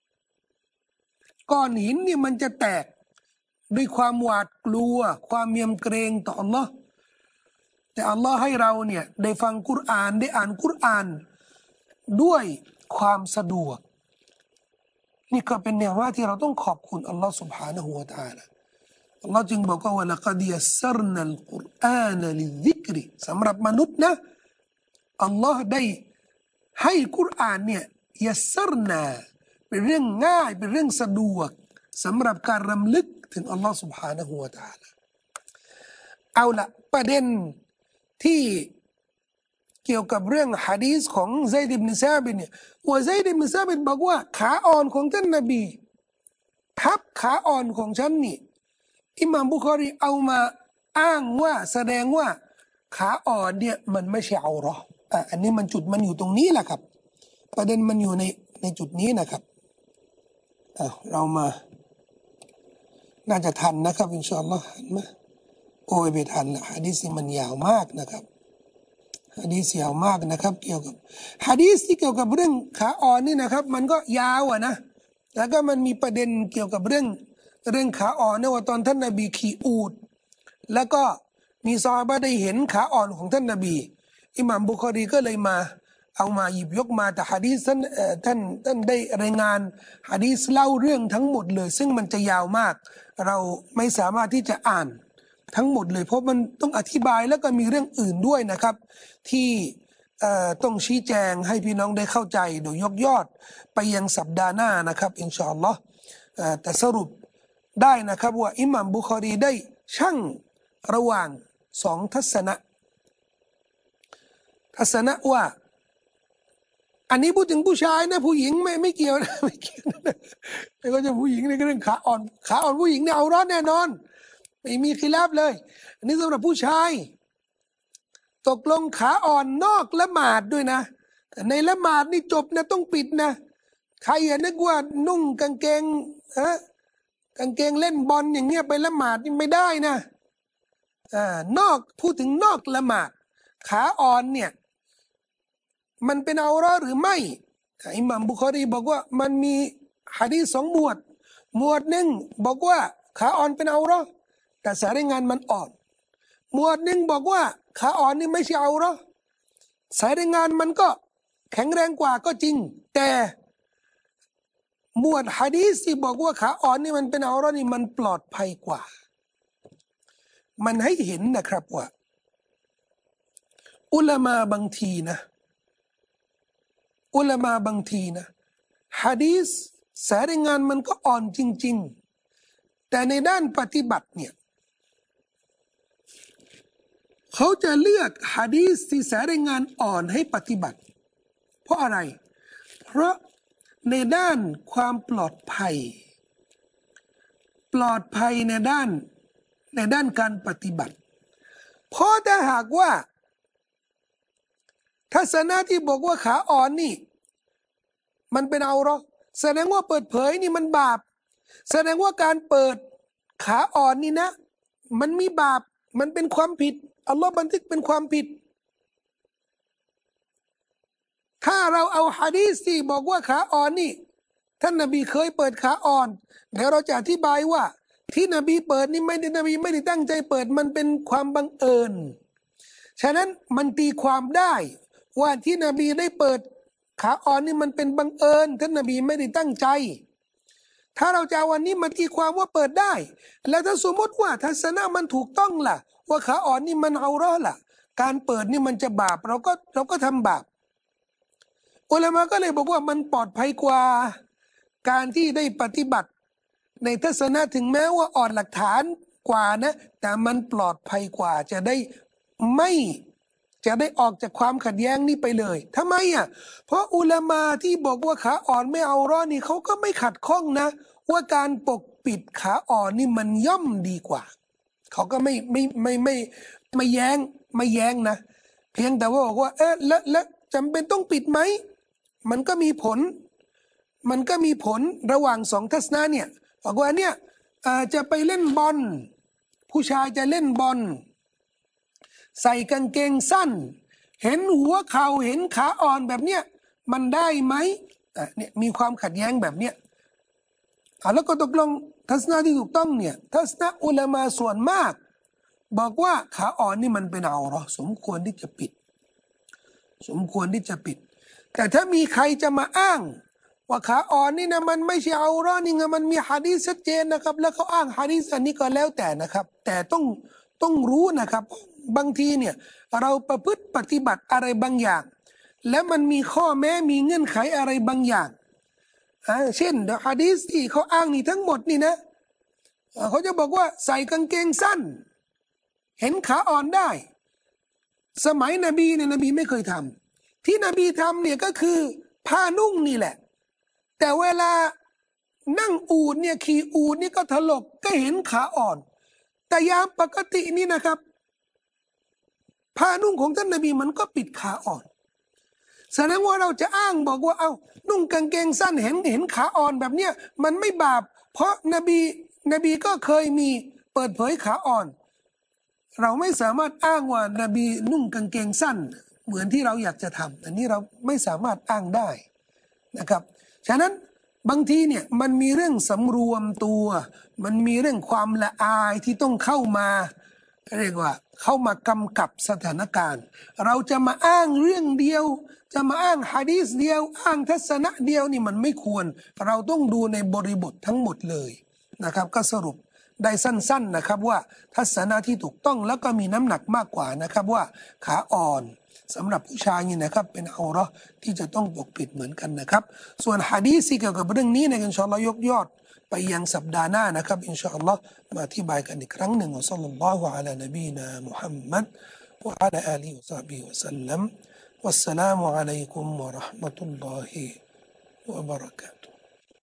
ก้อนหินนี่มันจะแตกด้วยความหวาดกลัวความเยำเกรงต่ออัลลอฮ์แต่อัลลอฮ์ให้เราเนี่ยได้ฟังกุรอานได้อ่านกุรอานด้วยความสะดวกนี่ก็เป็นแนวว่าที่เราต้องขอบคุณอัลลอฮ์ سبحانه และ تعالى อัลลอฮ์จึงบอกว่าละกัดยัสซัรนัลกุรอานลิซิกริสำหรับมนุษย์นะอัลลอฮ์ได้ให้กุรอานเนี่ยยัสซัรนาเป็นเรื่องง่ายเป็นเรื่องสะดวกสำหรับการรำลึกถึงอัลลอฮ์ سبحانه และ تعالى เอาละประเด็นที่เกี่ยวกับเรื่องหะดีษของไซด์ อิบนุ ซาบิตเนี่ยว่าไซด์ อิบนุ ซาบิตบอกว่าขาอ่อนของท่านนบีทับขาอ่อนของฉันนี่อิหม่ามบุคอรีเอามาอ้างว่าแสดงว่าขาอ่อนเนี่ยมันไม่ใช่เอาเราะห์อันนี้มันจุดมันอยู่ตรงนี้แหละครับประเด็นมันอยู่ในจุดนี้นะครับเรามาน่าจะทันนะครับอินชาอัลลอฮ์เห็นไหมโอ้ยไม่ทันละหะดีษมันยาวมากนะครับฮะดีษยาวมากนะครับเกี่ยวกับฮะดีษที่เกี่ยวกับเรื่องขาอ่อนนี่นะครับมันก็ยาวอ่ะนะแล้วก็มันมีประเด็นเกี่ยวกับเรื่องขาอ่อนเนี่ยว่าตอนท่านนบีขี่อูฐแล้วก็มีซอฮาบะห์ได้เห็นขาอ่อนของท่านนบีอิหม่ามบุคอรีก็เลยมาเอามาหยิบยกมาแต่หะดีษท่านได้รายงานหะดีษเล่าเรื่องทั้งหมดเลยซึ่งมันจะยาวมากเราไม่สามารถที่จะอ่านทั้งหมดเลยเพราะมันต้องอธิบายแล้วก็มีเรื่องอื่นด้วยนะครับที่ต้องชี้แจงให้พี่น้องได้เข้าใจโดยยกยอดไปยังสัปดาห์หน้านะครับอินชาอัลลอฮ์แต่สรุปได้นะครับว่าอิหม่ามบุคอรีได้ชั่งระหว่างสองทัศนะว่าอันนี้พูดถึงผู้ชายนะผู้หญิงไม่เกี่ยวนะไม่เกี่ยวนะแต่ก็จะผู้หญิงในเรื่องขาอ่อนผู้หญิงเนี่ยเอาร้อนแน่นอนไม่มีขีลาฟเลยอันนี้สำหรับผู้ชายตกลงขาอ่อนนอกละหมาดด้วยนะแต่ในละหมาดนี่จบนะต้องปิดนะใครอย่านึกว่านุ่งกางเกงกางเกงเล่นบอลอย่างเงี้ยไปละหมาดนี่ไม่ได้นะนอกพูดถึงนอกละหมาดขาอ่อนเนี่ยมันเป็นเอาเราะห์หรือไม่อิหม่ามบุคอรีบอกว่ามันมีหะดีษสองหมวดหนึ่งบอกว่าขาอ่อนเป็นเอาเราะห์แต่สายรายงานมันอ่อนหมวดหนึ่งบอกว่าขาอ่อนนี่ไม่ใช่เอาเราะห์สายรายงานมันก็แข็งแรงกว่าก็จริงแต่หมวดหะดีษที่บอกว่าขาอ่อนนี่มันเป็นเอาเราะห์นี่มันปลอดภัยกว่ามันให้เห็นนะครับว่าอุลามะบางทีนะหะดีษสายรายงานมันก็อ่อนจริงๆแต่ในด้านปฏิบัติเนี่ยเขาจะเลือกหะดีษที่สายรายงานอ่อนให้ปฏิบัติเพราะอะไรเพราะในด้านความปลอดภัยในด้านการปฏิบัติเพราะถ้าหากว่าทัศนะที่บอกว่าขาอ่อนนี่มันเป็นเอาเราะห์แสดงว่าเปิดเผยนี่มันบาปแสดงว่าการเปิดขาอ่อนนี่นะมันมีบาปมันเป็นความผิดอัลลอฮ์บันทึกเป็นความผิดถ้าเราเอาหะดีษที่บอกว่าขาอ่อนนี่ท่านนบีเคยเปิดขาอ่อนเดี๋ยวเราจะอธิบายว่าที่นบีเปิดนี่นบีไม่ได้ตั้งใจเปิดมันเป็นความบังเอิญฉะนั้นมันตีความได้ว่าที่นบีได้เปิดขาอ่อนนี่มันเป็นบังเอิญท่านนบีไม่ได้ตั้งใจถ้าเราจะวันนี้มาตีความว่าเปิดได้แล้วถ้าสมมติว่าทัศนะมันถูกต้องล่ะว่าขาอ่อนนี่มันเอาเราะห์ล่ะการเปิดนี่มันจะบาปเราก็ทำบาปอุลามะก็เลยบอกว่ามันปลอดภัยกว่าการที่ได้ปฏิบัติในทัศนะถึงแม้ว่าอ่อนหลักฐานกว่านะแต่มันปลอดภัยกว่าจะได้ออกจากความขัดแย้งนี้ไปเลยทำไมอ่ะเพราะอุลามะที่บอกว่าขาอ่อนไม่เอาเราะห์นี่เขาก็ไม่ขัดข้องนะว่าการปกปิดขาอ่อนนี่มันย่อมดีกว่าเขาก็ไม่แย้งนะเพียงแต่ว่าบอกว่าแล้วจำเป็นต้องปิดไหมมันก็มีผลระหว่างสองทัศนะเนี่ยบอกว่าเนี่ยจะไปเล่นบอลผู้ชายจะเล่นบอลใส่กางเกงสั้นเห็นหัวเข่าเห็นขาอ่อนแบบเนี้ยมันได้ไหมเนี่ยมีความขัดแย้งแบบเนี้ยแล้วก็ตกลงทัศนะที่ถูกต้องเนี่ยทัศนะอุลามะส่วนมากบอกว่าขาอ่อนนี่มันเป็นเอาเราะห์สมควรที่จะปิดแต่ถ้ามีใครจะมาอ้างว่าขาอ่อนนี่นะมันไม่ใช่เอาเราะห์นี่ไงมันมีหะดีษชัดเจนนะครับแล้วเขาอ้างหะดีษอันนี้ก็แล้วแต่นะครับแต่ต้องรู้นะครับบางทีเนี่ยเราประพฤติปฏิบัติอะไรบางอย่างและมันมีข้อแม้มีเงื่อนไขอะไรบางอย่างเช่นเดี๋ยวหะดีษที่เขาอ้างนี่ทั้งหมดนี่นะเขาจะบอกว่าใส่กางเกงสั้นเห็นขาอ่อนได้สมัยนบีเนี่ยนบีไม่เคยทำที่นบีทำเนี่ยก็คือผ้านุ่งนี่แหละแต่เวลานั่งอูฐเนี่ยขี่อูฐนี่ก็ถลกก็เห็นขาอ่อนแต่ยามปกตินี่นะครับผ้านุ่งของท่านนบีมันก็ปิดขาอ่อนแสดงว่าเราจะอ้างบอกว่าเอานุ่งกางเกงสั้นเห็นขาอ่อนแบบเนี้ยมันไม่บาปเพราะนบีก็เคยมีเปิดเผยขาอ่อนเราไม่สามารถอ้างว่านบีนุ่งกางเกงสั้นเหมือนที่เราอยากจะทำอันนี้เราไม่สามารถอ้างได้นะครับฉะนั้นบางทีเนี่ยมันมีเรื่องสำรวมตัวมันมีเรื่องความละอายที่ต้องเข้ามาเรียกว่าเข้ามากำกับสถานการณ์เราจะมาอ้างเรื่องเดียวจะมาอ้างหะดีษเดียวอ้างทัศนะเดียวนี่มันไม่ควรเราต้องดูในบริบททั้งหมดเลยนะครับก็สรุปได้สั้นๆนะครับว่าทัศนะที่ถูกต้องแล้วก็มีน้ำหนักมากกว่านะครับว่าขาอ่อนสำหรับผู้ชายนี่นะครับเป็นเอาเราะห์ที่จะต้องปกปิดเหมือนกันนะครับส่วนหะดีษเกี่ยวกับเรื่องนี้ในอินชาอัลลอฮ์ยกยอดไปยังสัปดาห์หน้านะครับอินชาอัลลอฮ์มาอธิบายกันอีกครั้งหนึ่งอัสลลัลลอฮุอะลานบีนามุฮัมมัดวะอะลาอาลีวะซอฮบิฮิวะสัลลัมวัสสลามุอะลัยกุมวะเราะห์มะตุลลอฮิวะบะเราะกาตุฮ์